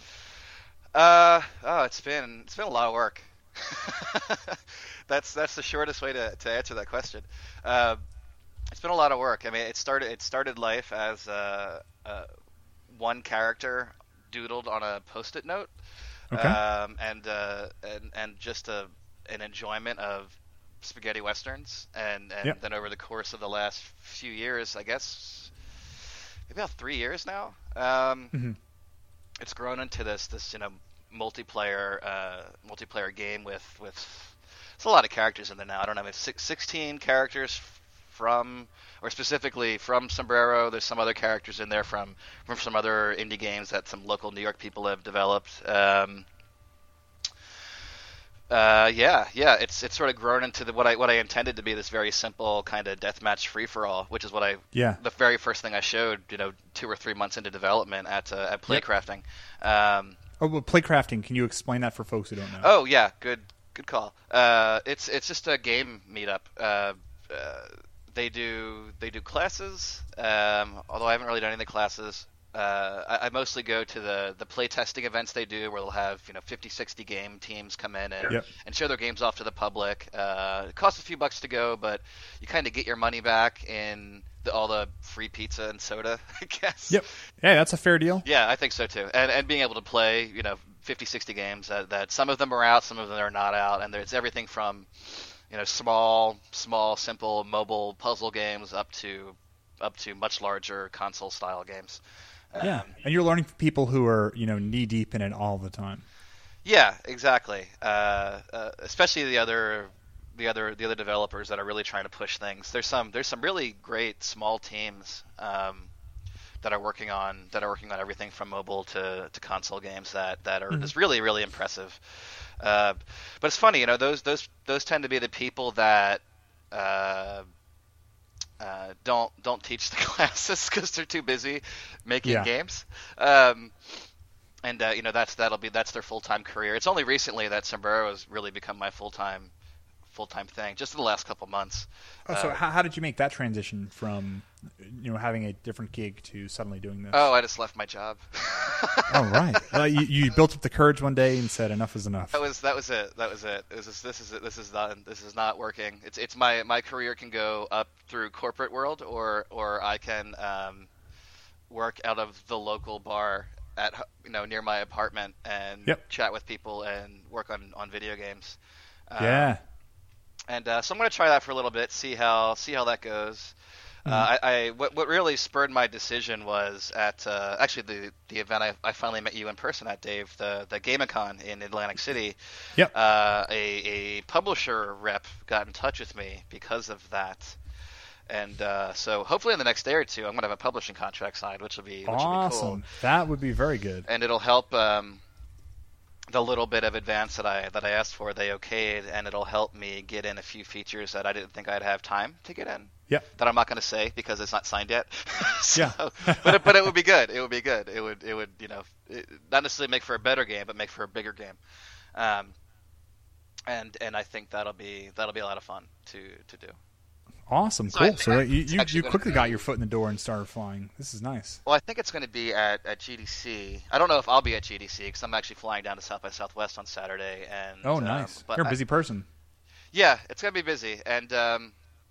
[SPEAKER 2] Uh oh, it's been it's been a lot of work. that's that's the shortest way to, to answer that question. Uh, it's been a lot of work. I mean, it started it started life as uh, uh, one character doodled on a post-it note,
[SPEAKER 1] Okay.
[SPEAKER 2] um, and, uh, and and just a an enjoyment of spaghetti westerns, and, and
[SPEAKER 1] Yep.
[SPEAKER 2] then over the course of the last few years, I guess maybe about three years now, um,
[SPEAKER 1] Mhm.
[SPEAKER 2] it's grown into this this you know multiplayer uh, multiplayer game with with it's a lot of characters in there now. I don't know, it's six, sixteen characters from, or specifically from Sombrero. There's some other characters in there from from some other indie games that some local New York people have developed. Um, uh, yeah, yeah, it's it's sort of grown into the, what I what I intended to be this very simple kind of deathmatch free for all, which is what I
[SPEAKER 1] Yeah.
[SPEAKER 2] the very first thing I showed, you know, two or three months into development at uh, at Playcrafting. Um,
[SPEAKER 1] Oh, well, Playcrafting. Can you explain that for folks who don't know?
[SPEAKER 2] oh yeah, good good call. Uh, it's it's just a game meetup. Uh, uh, they do they do classes. Um, although I haven't really done any of the classes. Uh, I, I mostly go to the, the play testing events they do, where they'll have you know fifty, sixty game teams come in and,
[SPEAKER 1] Yep.
[SPEAKER 2] and show their games off to the public. Uh, it costs a few bucks to go, but you kind of get your money back in the, all the free pizza and soda, I guess.
[SPEAKER 1] Yep. Yeah, that's a fair deal.
[SPEAKER 2] Yeah, I think so too. And and being able to play, you know, fifty, sixty games that, that some of them are out, some of them are not out, and there's everything from, you know, small, small, simple mobile puzzle games up to up to much larger console style games.
[SPEAKER 1] Yeah,
[SPEAKER 2] Um,
[SPEAKER 1] and you're learning from people who are you know knee deep in it all the time.
[SPEAKER 2] Yeah, exactly. Uh, uh, especially the other, the other, the other developers that are really trying to push things. There's some, there's some really great small teams um, that are working on that are working on everything from mobile to, to console games that, that are
[SPEAKER 1] Mhm.
[SPEAKER 2] just really, really impressive. Uh, but it's funny, you know, those those those tend to be the people that. Uh, Uh, don't don't teach the classes because they're too busy making
[SPEAKER 1] Yeah.
[SPEAKER 2] games, um, and uh, you know that's that'll be that's their full time career. It's only recently that Sombrero has really become my full time full time thing just in the last couple months.
[SPEAKER 1] Oh, so
[SPEAKER 2] uh,
[SPEAKER 1] how, how did you make that transition from, you know, having a different gig to suddenly doing this?
[SPEAKER 2] Oh, I just left my job.
[SPEAKER 1] Oh, right. Uh, you, you built up the courage one day and said, "Enough is enough."
[SPEAKER 2] That was that was it. That was it. It was just, this is it. This is not this is not working. It's it's my my career can go up through corporate world, or or I can um, work out of the local bar at you know near my apartment and
[SPEAKER 1] yep.
[SPEAKER 2] chat with people and work on, on video games. Um,
[SPEAKER 1] yeah.
[SPEAKER 2] And uh, so I'm going to try that for a little bit, see how see how that goes. Uh, I, I what, what really spurred my decision was at uh, actually the the event I, I finally met you in person at, Dave, the the Gamicon in Atlantic City.
[SPEAKER 1] Yep.
[SPEAKER 2] Uh, a a publisher rep got in touch with me because of that, and uh, so hopefully in the next day or two I'm gonna have a publishing contract signed, which will be which
[SPEAKER 1] awesome.
[SPEAKER 2] will be cool.
[SPEAKER 1] That would be very good.
[SPEAKER 2] And it'll help. Um, the little bit of advance that I that I asked for, they okayed, and it'll help me get in a few features that I didn't think I'd have time to get in.
[SPEAKER 1] Yep.
[SPEAKER 2] That I'm not going to say because it's not signed yet. so,
[SPEAKER 1] yeah.
[SPEAKER 2] but it, but it would be good. It would be good. It would it would you know it, not necessarily make for a better game, but make for a bigger game. Um, and and I think that'll be that'll be a lot of fun to to do.
[SPEAKER 1] Awesome,
[SPEAKER 2] so
[SPEAKER 1] cool. So you you, you quickly
[SPEAKER 2] be...
[SPEAKER 1] got your foot in the door and started flying. This is nice.
[SPEAKER 2] Well, I think it's going to be at, at G D C. I don't know if I'll be at G D C because I'm actually flying down to South by Southwest on Saturday. And
[SPEAKER 1] oh, nice.
[SPEAKER 2] Um, but
[SPEAKER 1] You're a busy
[SPEAKER 2] I,
[SPEAKER 1] person.
[SPEAKER 2] Yeah, it's going to be busy, and um,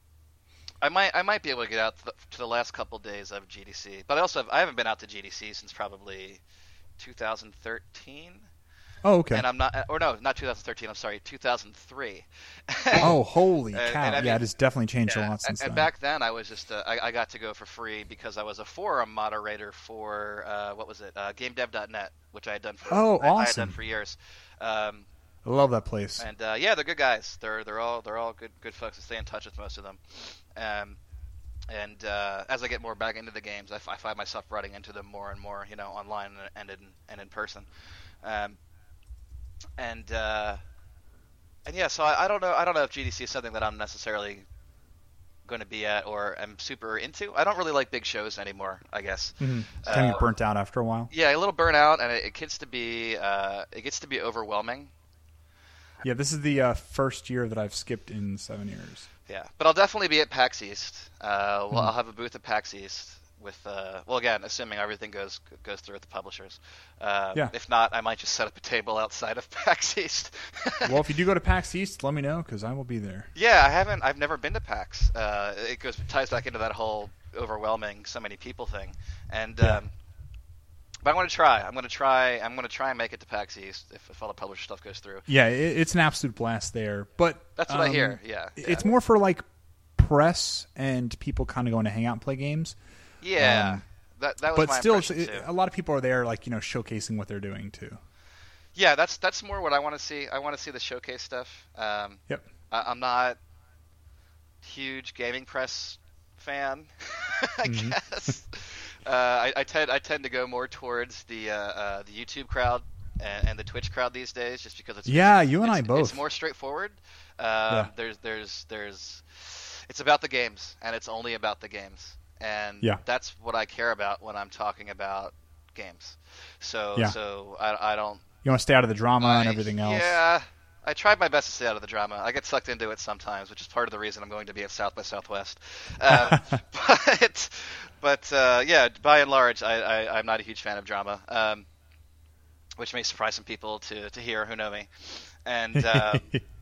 [SPEAKER 2] I might I might be able to get out to the, to the last couple days of G D C. But I also have, I haven't been out to G D C since probably two thousand thirteen.
[SPEAKER 1] Oh, okay.
[SPEAKER 2] And I'm not, or no, not two thousand thirteen. I'm sorry, two thousand three.
[SPEAKER 1] Oh, holy
[SPEAKER 2] and,
[SPEAKER 1] cow!
[SPEAKER 2] and I
[SPEAKER 1] yeah,
[SPEAKER 2] mean,
[SPEAKER 1] it has definitely changed
[SPEAKER 2] yeah,
[SPEAKER 1] a lot since
[SPEAKER 2] and,
[SPEAKER 1] then.
[SPEAKER 2] And back then, I was just, uh, I, I got to go for free because I was a forum moderator for, uh, what was it, uh, GameDev dot net, which I had done for,
[SPEAKER 1] oh,
[SPEAKER 2] I,
[SPEAKER 1] awesome.
[SPEAKER 2] I had done for years. Um,
[SPEAKER 1] I love that place.
[SPEAKER 2] And uh, yeah, they're good guys. They're they're all they're all good good folks. I stay in touch with most of them. Um, and uh, as I get more back into the games, I, f- I find myself running into them more and more, you know, online and in and in person. Um, and uh, and yeah, so I, I don't know. I don't know if G D C is something that I'm necessarily going to be at or am super into. I don't really like big shows anymore, I guess.
[SPEAKER 1] Mm-hmm. Kind of uh, burnt out after a while.
[SPEAKER 2] Yeah, a little burnt out, and it, it gets to be uh, it gets to be overwhelming.
[SPEAKER 1] Yeah, this is the uh, first year that I've skipped in seven years.
[SPEAKER 2] Yeah, but I'll definitely be at PAX East. Uh, well,
[SPEAKER 1] mm-hmm.
[SPEAKER 2] I'll have a booth at PAX East with, uh, well, again, assuming everything goes goes through with the publishers. Uh,
[SPEAKER 1] yeah.
[SPEAKER 2] If not, I might just set up a table outside of PAX East.
[SPEAKER 1] Well, if you do go to PAX East, let me know because I will be there.
[SPEAKER 2] Yeah, I haven't. I've never been to PAX. Uh, it goes ties back into that whole overwhelming so many people thing, and.
[SPEAKER 1] Yeah.
[SPEAKER 2] Um, But I'm going to try. I'm going to try. I'm going to try and make it to PAX East if, if all the publisher stuff goes through.
[SPEAKER 1] Yeah, it, it's an absolute blast there. But
[SPEAKER 2] that's what
[SPEAKER 1] um,
[SPEAKER 2] I hear. Yeah, yeah,
[SPEAKER 1] it's more for like press and people kind of going to hang out and play games.
[SPEAKER 2] Yeah,
[SPEAKER 1] um,
[SPEAKER 2] that that was
[SPEAKER 1] but
[SPEAKER 2] my
[SPEAKER 1] still,
[SPEAKER 2] impression
[SPEAKER 1] it,
[SPEAKER 2] too.
[SPEAKER 1] a lot of people are there, like you know, showcasing what they're doing too.
[SPEAKER 2] Yeah, that's that's more what I want to see. I want to see the showcase stuff. Um,
[SPEAKER 1] yep.
[SPEAKER 2] I, I'm not huge gaming press fan, I
[SPEAKER 1] mm-hmm.
[SPEAKER 2] guess. Uh, I, I tend I tend to go more towards the uh, uh, the YouTube crowd and, and the Twitch crowd these days, just because it's
[SPEAKER 1] yeah, you and
[SPEAKER 2] I
[SPEAKER 1] both.
[SPEAKER 2] It's more straightforward. Um,
[SPEAKER 1] yeah.
[SPEAKER 2] There's there's there's it's about the games, and it's only about the games, and
[SPEAKER 1] yeah.
[SPEAKER 2] that's what I care about when I'm talking about games. So
[SPEAKER 1] yeah.
[SPEAKER 2] so I, I don't.
[SPEAKER 1] You want to stay out of the drama
[SPEAKER 2] I,
[SPEAKER 1] and everything else.
[SPEAKER 2] Yeah. I tried my best to stay out of the drama. I get sucked into it sometimes, which is part of the reason I'm going to be at South by Southwest. Um, but, but uh, yeah, by and large, I, I, I'm not a huge fan of drama, um, which may surprise some people to, to hear who know me. And um,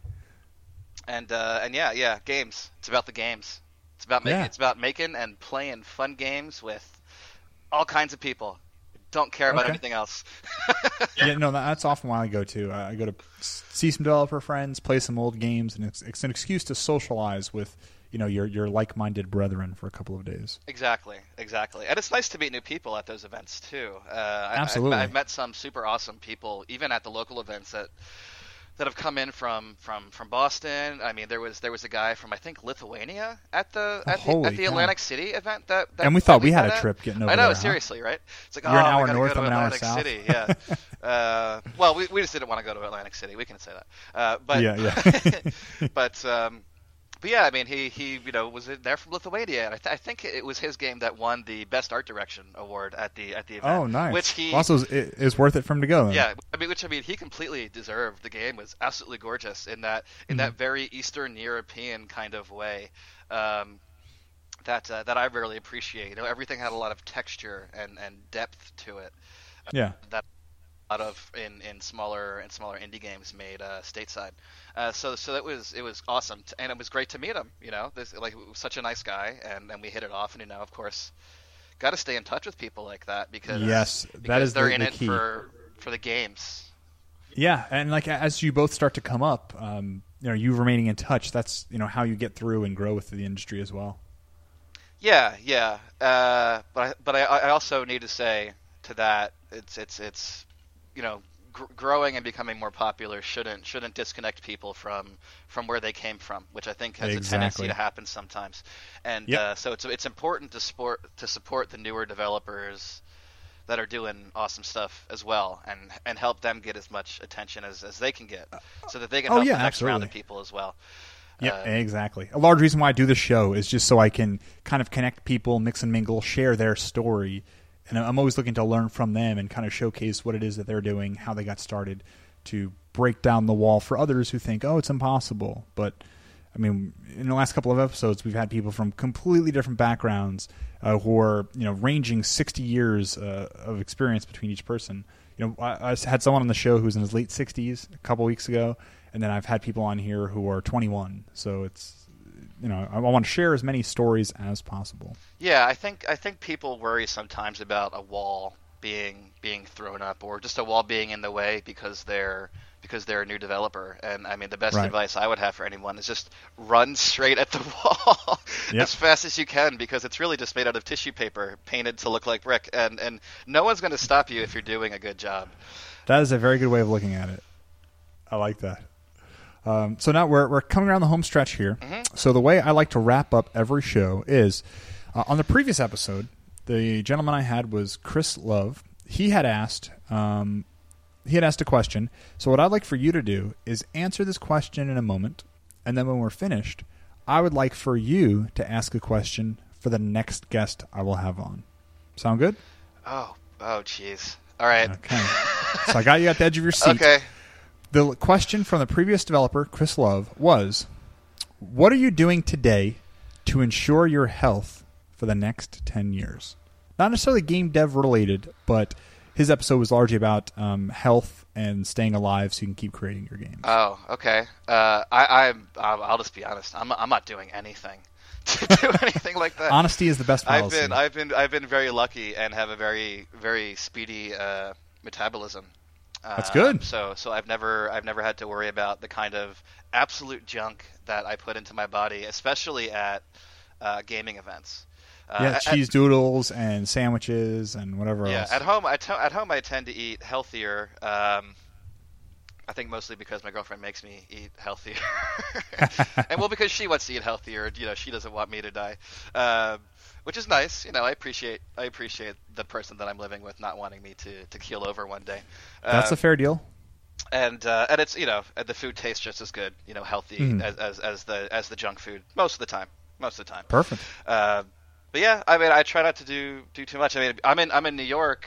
[SPEAKER 2] and uh, and yeah, yeah, games. It's about the games. It's about making.
[SPEAKER 1] Yeah.
[SPEAKER 2] It's about making and playing fun games with all kinds of people. Don't care about
[SPEAKER 1] okay.
[SPEAKER 2] anything else.
[SPEAKER 1] Yeah, no, that's often why I go to. Uh, I go to see some developer friends, play some old games, and it's, it's an excuse to socialize with, you know, your your like-minded brethren for a couple of days.
[SPEAKER 2] Exactly, exactly, and it's nice to meet new people at those events too. Uh,
[SPEAKER 1] Absolutely,
[SPEAKER 2] I, I've, I've met some super awesome people, even at the local events that. that have come in from, from, from Boston. I mean, there was there was a guy from I think Lithuania at the at the, at the Atlantic City event that, that
[SPEAKER 1] and we thought
[SPEAKER 2] we
[SPEAKER 1] we had
[SPEAKER 2] at.
[SPEAKER 1] a trip getting over
[SPEAKER 2] I know,
[SPEAKER 1] there,
[SPEAKER 2] seriously,
[SPEAKER 1] huh?
[SPEAKER 2] right? It's like
[SPEAKER 1] you're
[SPEAKER 2] oh,
[SPEAKER 1] an hour
[SPEAKER 2] we
[SPEAKER 1] north,
[SPEAKER 2] go
[SPEAKER 1] I'm
[SPEAKER 2] to
[SPEAKER 1] an hour
[SPEAKER 2] Atlantic
[SPEAKER 1] south.
[SPEAKER 2] City. Yeah. uh, well, we we just didn't want to go to Atlantic City. We can say that. Uh, but
[SPEAKER 1] yeah, yeah.
[SPEAKER 2] but um, but yeah, I mean, he, he you know was in there from Lithuania, and I, th- I think it was his game that won the best art direction award at the at the event.
[SPEAKER 1] Oh, nice.
[SPEAKER 2] Which he
[SPEAKER 1] also is, is worth it for him to go. Then.
[SPEAKER 2] Yeah, I mean, which I mean, he completely deserved. The game was absolutely gorgeous in that in
[SPEAKER 1] Mm-hmm.
[SPEAKER 2] that very Eastern European kind of way. Um, that uh, that I really appreciate. You know, everything had a lot of texture and, and depth to it.
[SPEAKER 1] Yeah.
[SPEAKER 2] That a lot of in, in smaller and smaller indie games made uh, stateside. Uh, so so that was it was awesome, to, and it was great to meet him. You know, this like such a nice guy, and, and we hit it off. And you know, of course, got to stay in touch with people like that because
[SPEAKER 1] yes,
[SPEAKER 2] because
[SPEAKER 1] that is
[SPEAKER 2] they're
[SPEAKER 1] the,
[SPEAKER 2] in
[SPEAKER 1] the
[SPEAKER 2] it
[SPEAKER 1] key.
[SPEAKER 2] for for the games.
[SPEAKER 1] Yeah, and like as you both start to come up, um, you know, you remaining in touch. That's you know how you get through and grow with the industry as well.
[SPEAKER 2] Yeah, yeah. Uh, but I, but I, I also need to say to that, it's it's it's, you know, gr- growing and becoming more popular shouldn't shouldn't disconnect people from from where they came from, which I think has
[SPEAKER 1] Exactly.
[SPEAKER 2] a tendency to happen sometimes. And
[SPEAKER 1] Yep.
[SPEAKER 2] uh, so it's it's important to support to support the newer developers that are doing awesome stuff as well, and and help them get as much attention as, as they can get, so that they can
[SPEAKER 1] Oh,
[SPEAKER 2] help
[SPEAKER 1] yeah,
[SPEAKER 2] the next round
[SPEAKER 1] absolutely.
[SPEAKER 2] of people as well.
[SPEAKER 1] Yeah,
[SPEAKER 2] Uh,
[SPEAKER 1] exactly. A large reason why I do the show is just so I can kind of connect people, mix and mingle, share their story, and I'm always looking to learn from them and kind of showcase what it is that they're doing, how they got started, to break down the wall for others who think, oh, it's impossible. But I mean, in the last couple of episodes, we've had people from completely different backgrounds uh, who are, you know, ranging sixty years uh, of experience between each person. You know, I, I had someone on the show who's in his late sixties a couple weeks ago, and then I've had people on here who are twenty-one. So it's, you know, I, I want to share as many stories as possible.
[SPEAKER 2] Yeah, I think I think people worry sometimes about a wall being being thrown up, or just a wall being in the way because they're because they're a new developer. And I mean, the best
[SPEAKER 1] Right.
[SPEAKER 2] advice I would have for anyone is just run straight at the wall
[SPEAKER 1] Yep.
[SPEAKER 2] as fast as you can, because it's really just made out of tissue paper painted to look like brick, and and no one's going to stop you if you're doing a good job.
[SPEAKER 1] That is a very good way of looking at it. I like that. Um, so now we're we're coming around the home stretch here.
[SPEAKER 2] Mm-hmm.
[SPEAKER 1] So the way I like to wrap up every show is uh, on the previous episode, the gentleman I had was Chris Love. He had asked um, he had asked a question. So what I'd like for you to do is answer this question in a moment, and then when we're finished, I would like for you to ask a question for the next guest I will have on. Sound good?
[SPEAKER 2] Oh, oh, jeez. All right.
[SPEAKER 1] Okay. So I got you at the edge of your seat.
[SPEAKER 2] Okay.
[SPEAKER 1] The question from the previous developer, Chris Love, was, what are you doing today to ensure your health for the next ten years? Not necessarily game dev related, but his episode was largely about um, health and staying alive so you can keep creating your games.
[SPEAKER 2] Oh, okay. Uh, I, I'm. I'll I'll just be honest. I'm. I'm not doing anything to do anything like that.
[SPEAKER 1] Honesty is the best
[SPEAKER 2] I've
[SPEAKER 1] policy.
[SPEAKER 2] been. I've been. I've been very lucky and have a very, very speedy uh, metabolism.
[SPEAKER 1] That's
[SPEAKER 2] Uh,
[SPEAKER 1] good.
[SPEAKER 2] So, so I've never. I've never had to worry about the kind of absolute junk that I put into my body, especially at uh, gaming events. Uh,
[SPEAKER 1] yeah,
[SPEAKER 2] at-
[SPEAKER 1] cheese doodles and sandwiches and whatever
[SPEAKER 2] Yeah,
[SPEAKER 1] else.
[SPEAKER 2] at home, I t- at home I tend to eat healthier. Um, I think mostly because my girlfriend makes me eat healthier, and well, because she wants to eat healthier. You know, she doesn't want me to die, um, which is nice. You know, I appreciate I appreciate the person that I'm living with not wanting me to, to keel over one day.
[SPEAKER 1] That's
[SPEAKER 2] Um,
[SPEAKER 1] a fair deal.
[SPEAKER 2] and uh, and it's you know the food tastes just as good. You know, healthy
[SPEAKER 1] Mhm.
[SPEAKER 2] as, as as the as the junk food most of the time. Most of the time.
[SPEAKER 1] Perfect.
[SPEAKER 2] Uh, but yeah, I mean, I try not to do do too much. I mean, I'm in I'm in New York,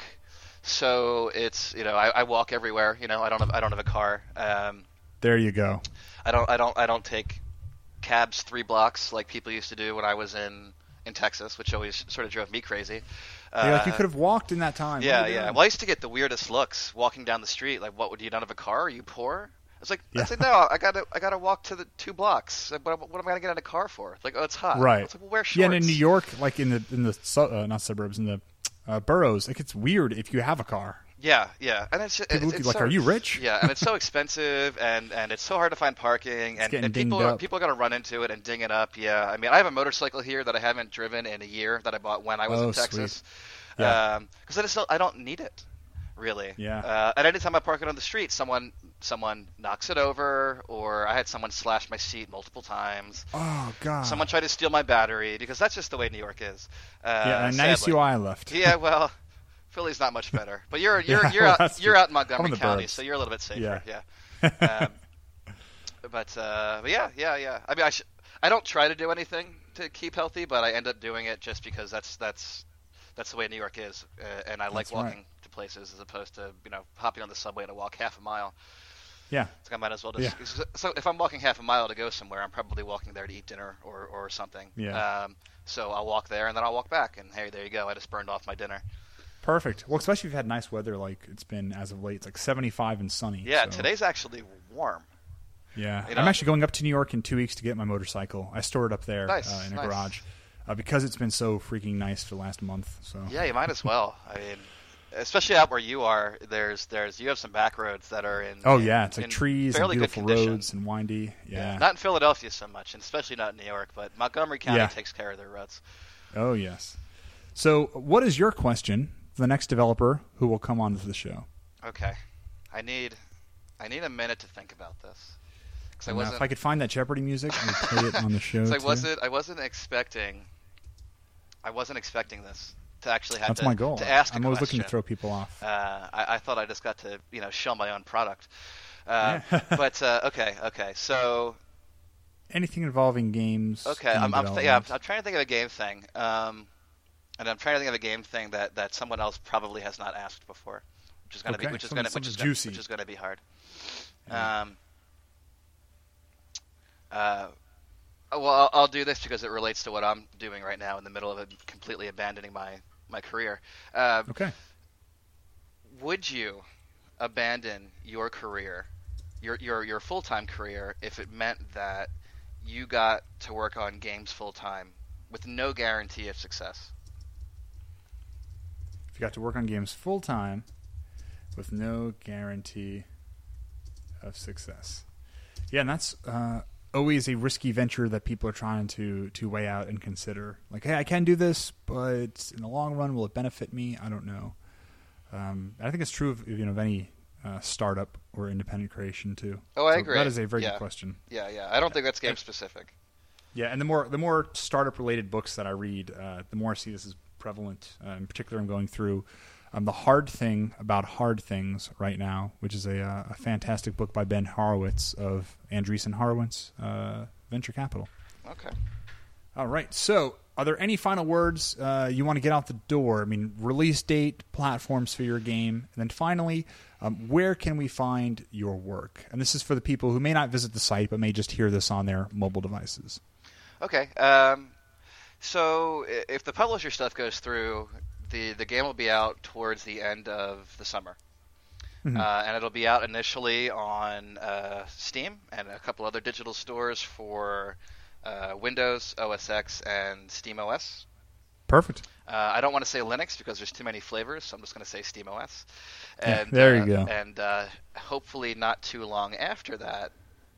[SPEAKER 2] so it's you know I, I walk everywhere. You know, I don't have I don't have a car. Um,
[SPEAKER 1] There you go.
[SPEAKER 2] I don't I don't I don't take cabs three blocks like people used to do when I was in in Texas, which always sort of drove me crazy.
[SPEAKER 1] Yeah, like you
[SPEAKER 2] Uh,
[SPEAKER 1] could have walked in that time. What
[SPEAKER 2] Yeah,
[SPEAKER 1] are you
[SPEAKER 2] yeah.
[SPEAKER 1] doing?
[SPEAKER 2] Well, I used to get the weirdest looks walking down the street. Like, what would you not have a car? Are you poor? It's like,
[SPEAKER 1] Yeah.
[SPEAKER 2] I said, no, I gotta, I gotta walk to the two blocks. What, what am I gonna get in a car for? It's like, oh, it's hot.
[SPEAKER 1] Right.
[SPEAKER 2] It's like, well, wear shorts.
[SPEAKER 1] Yeah, and in New York, like in the in the su- uh, not suburbs, in the uh, boroughs, like it's weird if you have a car.
[SPEAKER 2] Yeah, yeah, and it's,
[SPEAKER 1] People
[SPEAKER 2] it's,
[SPEAKER 1] look at
[SPEAKER 2] it's
[SPEAKER 1] you like,
[SPEAKER 2] so,
[SPEAKER 1] are you rich?
[SPEAKER 2] Yeah, and it's so expensive, and, and it's so hard to find parking, and,
[SPEAKER 1] getting
[SPEAKER 2] and people
[SPEAKER 1] dinged
[SPEAKER 2] are,
[SPEAKER 1] up.
[SPEAKER 2] people are gonna run into it and ding it up. Yeah, I mean, I have a motorcycle here that I haven't driven in a year that I bought when I was
[SPEAKER 1] Oh,
[SPEAKER 2] in Texas.
[SPEAKER 1] sweet. Yeah.
[SPEAKER 2] Um, because I just don't, I don't need it, really.
[SPEAKER 1] Yeah.
[SPEAKER 2] Uh, and anytime I park it on the street, someone someone knocks it over, or I had someone slash my seat multiple times.
[SPEAKER 1] Oh God.
[SPEAKER 2] Someone tried to steal my battery, because that's just the way New York is. Uh,
[SPEAKER 1] Yeah, a nice
[SPEAKER 2] sadly.
[SPEAKER 1] U I left.
[SPEAKER 2] Yeah, well, Philly's not much better, but you're you're
[SPEAKER 1] Yeah,
[SPEAKER 2] you're
[SPEAKER 1] well,
[SPEAKER 2] out
[SPEAKER 1] that's
[SPEAKER 2] you're
[SPEAKER 1] true.
[SPEAKER 2] out in Montgomery
[SPEAKER 1] I'm in the
[SPEAKER 2] County,
[SPEAKER 1] burbs.
[SPEAKER 2] so you're a little bit safer.
[SPEAKER 1] Yeah.
[SPEAKER 2] Yeah. um, but uh, but yeah, yeah, yeah. I mean, I sh- I don't try to do anything to keep healthy, but I end up doing it just because that's that's that's the way New York is, uh, and I like
[SPEAKER 1] That's
[SPEAKER 2] walking
[SPEAKER 1] right.
[SPEAKER 2] to places as opposed to you know hopping on the subway to walk half a mile.
[SPEAKER 1] Yeah.
[SPEAKER 2] So I might as well just.
[SPEAKER 1] Yeah.
[SPEAKER 2] So if I'm walking half a mile to go somewhere, I'm probably walking there to eat dinner or, or something.
[SPEAKER 1] Yeah.
[SPEAKER 2] Um, so I'll walk there and then I'll walk back, and hey, there you go. I just burned off my dinner.
[SPEAKER 1] Perfect. Well, especially if you've had nice weather like it's been as of late. It's like seventy-five and sunny.
[SPEAKER 2] Yeah,
[SPEAKER 1] so.
[SPEAKER 2] today's actually warm.
[SPEAKER 1] Yeah.
[SPEAKER 2] You know?
[SPEAKER 1] I'm actually going up to New York in two weeks to get my motorcycle. I store it up there
[SPEAKER 2] Nice,
[SPEAKER 1] uh, in a
[SPEAKER 2] nice.
[SPEAKER 1] garage uh, because it's been so freaking nice for the last month. So
[SPEAKER 2] Yeah, you might as well. I mean, especially out where you are, there's there's you have some back roads that are in.
[SPEAKER 1] Oh
[SPEAKER 2] in-
[SPEAKER 1] yeah, it's like
[SPEAKER 2] in
[SPEAKER 1] trees and
[SPEAKER 2] fairly good
[SPEAKER 1] beautiful
[SPEAKER 2] condition.
[SPEAKER 1] roads and windy. Yeah.
[SPEAKER 2] Not in Philadelphia so much, and especially not in New York, but Montgomery County
[SPEAKER 1] Yeah.
[SPEAKER 2] takes care of their roads.
[SPEAKER 1] Oh yes. So, what is your question for the next developer who will come onto the show?
[SPEAKER 2] Okay, I need I need a minute to think about this because I
[SPEAKER 1] And, uh,
[SPEAKER 2] wasn't.
[SPEAKER 1] if I could find that Jeopardy music, I would play it on the show.
[SPEAKER 2] 'cause I
[SPEAKER 1] too.
[SPEAKER 2] wasn't I wasn't expecting I wasn't expecting this to actually have
[SPEAKER 1] That's
[SPEAKER 2] to,
[SPEAKER 1] my goal.
[SPEAKER 2] to ask a
[SPEAKER 1] I'm always
[SPEAKER 2] question.
[SPEAKER 1] looking to throw people off.
[SPEAKER 2] Uh, I, I thought I just got to you know show my own product. Uh, but uh, okay, okay, so
[SPEAKER 1] Anything involving games.
[SPEAKER 2] okay,
[SPEAKER 1] game
[SPEAKER 2] I'm I'm, th- yeah, I'm
[SPEAKER 1] development.
[SPEAKER 2] I'm trying to think of a game thing, um, and I'm trying to think of a game thing that, that someone else probably has not asked before, which is gonna be
[SPEAKER 1] Okay,
[SPEAKER 2] which is
[SPEAKER 1] something-
[SPEAKER 2] gonna which is
[SPEAKER 1] something
[SPEAKER 2] gonna,
[SPEAKER 1] juicy.
[SPEAKER 2] which is gonna be hard.
[SPEAKER 1] Yeah.
[SPEAKER 2] Um, uh, well, I'll, I'll do this because it relates to what I'm doing right now in the middle of it, completely abandoning my my career. Uh,
[SPEAKER 1] Okay.
[SPEAKER 2] Would you abandon your career, your your your full time career, if it meant that you got to work on games full time with no guarantee of success?
[SPEAKER 1] If you got to work on games full time with no guarantee of success. Yeah, and that's uh, always a risky venture that people are trying to, to weigh out and consider. Like, hey, I can do this, but in the long run, will it benefit me? I don't know. Um, I think it's true of, you know, of any uh, startup or independent creation too.
[SPEAKER 2] Oh, I
[SPEAKER 1] So
[SPEAKER 2] agree.
[SPEAKER 1] That is a very
[SPEAKER 2] Yeah.
[SPEAKER 1] good question.
[SPEAKER 2] Yeah, yeah. I don't think that's game specific.
[SPEAKER 1] Yeah, and the more the more startup related books that I read, uh, the more I see this is prevalent. Uh, in particular, I'm going through um, The Hard Thing About Hard Things right now, which is a, uh, a fantastic book by Ben Horowitz of Andreessen Horowitz uh, Venture Capital.
[SPEAKER 2] Okay.
[SPEAKER 1] All right, so are there any final words uh, you want to get out the door? I mean, release date, platforms for your game, and then finally, um, where can we find your work? And this is for the people who may not visit the site but may just hear this on their mobile devices.
[SPEAKER 2] Okay. Um, so i- if the publisher stuff goes through, the the game will be out towards the end of the summer.
[SPEAKER 1] Mhm.
[SPEAKER 2] Uh, and it'll be out initially on uh, Steam and a couple other digital stores for uh, Windows, O S X, and SteamOS.
[SPEAKER 1] Perfect.
[SPEAKER 2] Uh, I don't want to say Linux because there's too many flavors, so I'm just going to say SteamOS.
[SPEAKER 1] Yeah,
[SPEAKER 2] And,
[SPEAKER 1] there you
[SPEAKER 2] uh,
[SPEAKER 1] go.
[SPEAKER 2] And uh, hopefully not too long after that,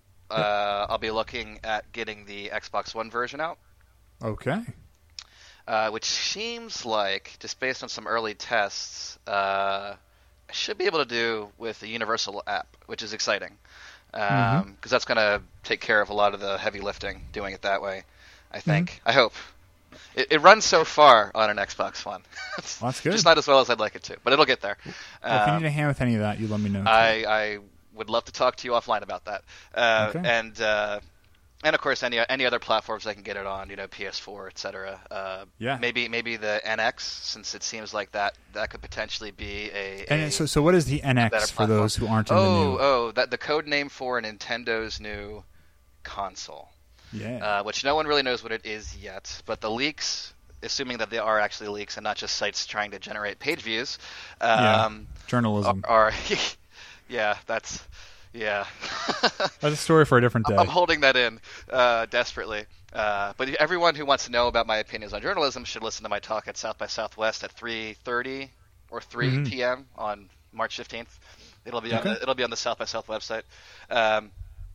[SPEAKER 2] uh, I'll be looking at getting the Xbox One version out.
[SPEAKER 1] Okay.
[SPEAKER 2] Uh, which seems like, just based on some early tests, uh, I should be able to do with the Universal app, which is exciting. Because um,
[SPEAKER 1] Mhm.
[SPEAKER 2] that's going to take care of a lot of the heavy lifting, doing it that way, I think.
[SPEAKER 1] Mm-hmm.
[SPEAKER 2] I hope. It, it runs so far on an Xbox One.
[SPEAKER 1] Well, that's good.
[SPEAKER 2] Just not as well as I'd like it to, but it'll get there.
[SPEAKER 1] Well, if you
[SPEAKER 2] Um,
[SPEAKER 1] need a hand with any of that, you let me know. too.
[SPEAKER 2] I, I would love to talk to you offline about that. Uh,
[SPEAKER 1] Okay.
[SPEAKER 2] And uh, and of course, any any other platforms I can get it on, you know, P S four, et cetera. Uh,
[SPEAKER 1] Yeah.
[SPEAKER 2] Maybe maybe the N X, since it seems like that that could potentially be a.
[SPEAKER 1] and
[SPEAKER 2] a
[SPEAKER 1] so, so what is the N
[SPEAKER 2] better
[SPEAKER 1] X for
[SPEAKER 2] platform.
[SPEAKER 1] those who aren't in the
[SPEAKER 2] oh
[SPEAKER 1] new?
[SPEAKER 2] oh that the code name for Nintendo's new console,
[SPEAKER 1] Yeah.
[SPEAKER 2] uh, which no one really knows what it is yet, but the leaks. Assuming that they are actually leaks and not just sites trying to generate page views,
[SPEAKER 1] Yeah.
[SPEAKER 2] um,
[SPEAKER 1] Journalism.
[SPEAKER 2] are, are yeah, that's yeah.
[SPEAKER 1] That's a story for a different day.
[SPEAKER 2] I'm holding that in uh, desperately. Uh, but everyone who wants to know about my opinions on journalism should listen to my talk at South by Southwest at three thirty or three
[SPEAKER 1] Mhm.
[SPEAKER 2] p.m. on March fifteenth. It'll be
[SPEAKER 1] Okay.
[SPEAKER 2] on the, it'll be on the South by South website. Um,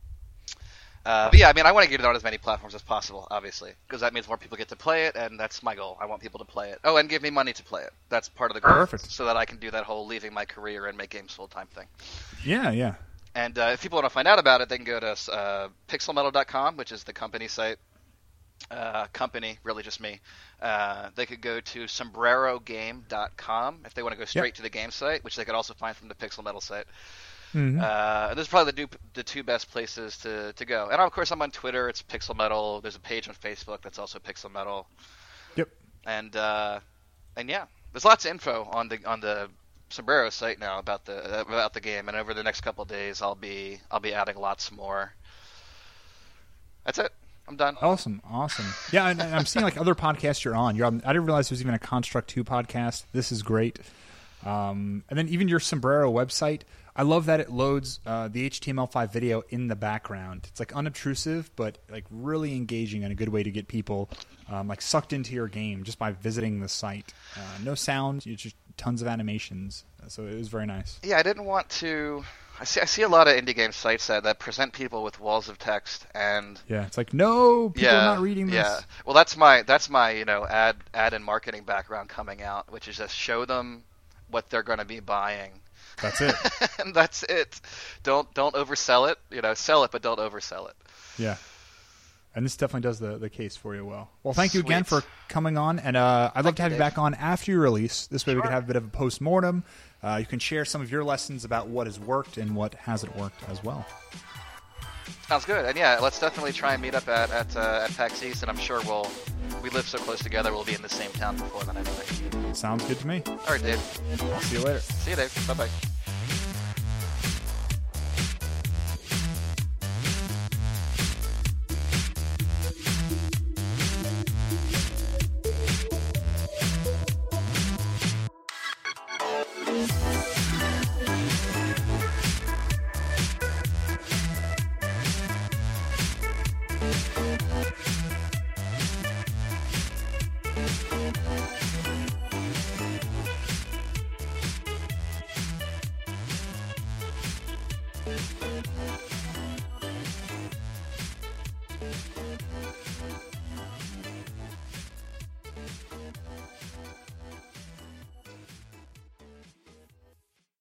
[SPEAKER 2] uh, but yeah, I mean, I want to get it on as many platforms as possible, obviously, because that means more people get to play it, and that's my goal. I want people to play it. Oh, and give me money to play it. That's part of the goal.
[SPEAKER 1] Perfect.
[SPEAKER 2] So that I can do that whole leaving my career and make games full time thing.
[SPEAKER 1] Yeah, yeah.
[SPEAKER 2] And uh, if people want to find out about it, they can go to uh, pixel metal dot com, which is the company site. Uh, company, really just me. Uh, they could go to sombrero game dot com if they want to go straight
[SPEAKER 1] Yep.
[SPEAKER 2] to the game site, which they could also find from the Pixel Metal site.
[SPEAKER 1] Mm-hmm.
[SPEAKER 2] Uh, and those are probably the, new, the two best places to, to go. And of course, I'm on Twitter. It's Pixel Metal. There's a page on Facebook that's also Pixel Metal.
[SPEAKER 1] Yep.
[SPEAKER 2] And uh, and yeah, there's lots of info on the on the Sombrero site now about the about the game. And over the next couple of days, I'll be I'll be adding lots more. That's it. I'm done.
[SPEAKER 1] Awesome, awesome. Yeah, and, and I'm seeing like other podcasts you're on. You're on. I didn't realize there was even a Construct two podcast. This is great. Um, and then even your Sombrero website. I love that it loads uh, the H T M L five video in the background. It's like unobtrusive, but like really engaging and a good way to get people um, like sucked into your game just by visiting the site. Uh, no sound, it's just tons of animations. So it was very nice.
[SPEAKER 2] Yeah, I didn't want to. I see. I see a lot of indie game sites that, that present people with walls of text, and
[SPEAKER 1] yeah, it's like no, people
[SPEAKER 2] yeah,
[SPEAKER 1] are not reading this.
[SPEAKER 2] Yeah, well, that's my that's my you know ad ad and marketing background coming out, which is just show them what they're going to be buying.
[SPEAKER 1] That's it.
[SPEAKER 2] And that's it. Don't don't oversell it. You know, sell it, but don't oversell it.
[SPEAKER 1] Yeah. And this definitely does the, the case for you well. Well, thank you
[SPEAKER 2] Sweet.
[SPEAKER 1] again for coming on, and uh, I'd love
[SPEAKER 2] Thank
[SPEAKER 1] to have
[SPEAKER 2] you,
[SPEAKER 1] you
[SPEAKER 2] Dave.
[SPEAKER 1] back on after you release. This way we
[SPEAKER 2] Sure.
[SPEAKER 1] can have a bit of a post-mortem. Uh, you can share some of your lessons about what has worked and what hasn't worked as well.
[SPEAKER 2] Sounds good. And yeah, let's definitely try and meet up at at, uh, at PAX East, and I'm sure we'll we live so close together, we'll be in the same town before then anyway.
[SPEAKER 1] Sounds good to me.
[SPEAKER 2] All right, Dave.
[SPEAKER 1] I'll see you later.
[SPEAKER 2] See you, Dave. Bye bye.
[SPEAKER 3] Thank you.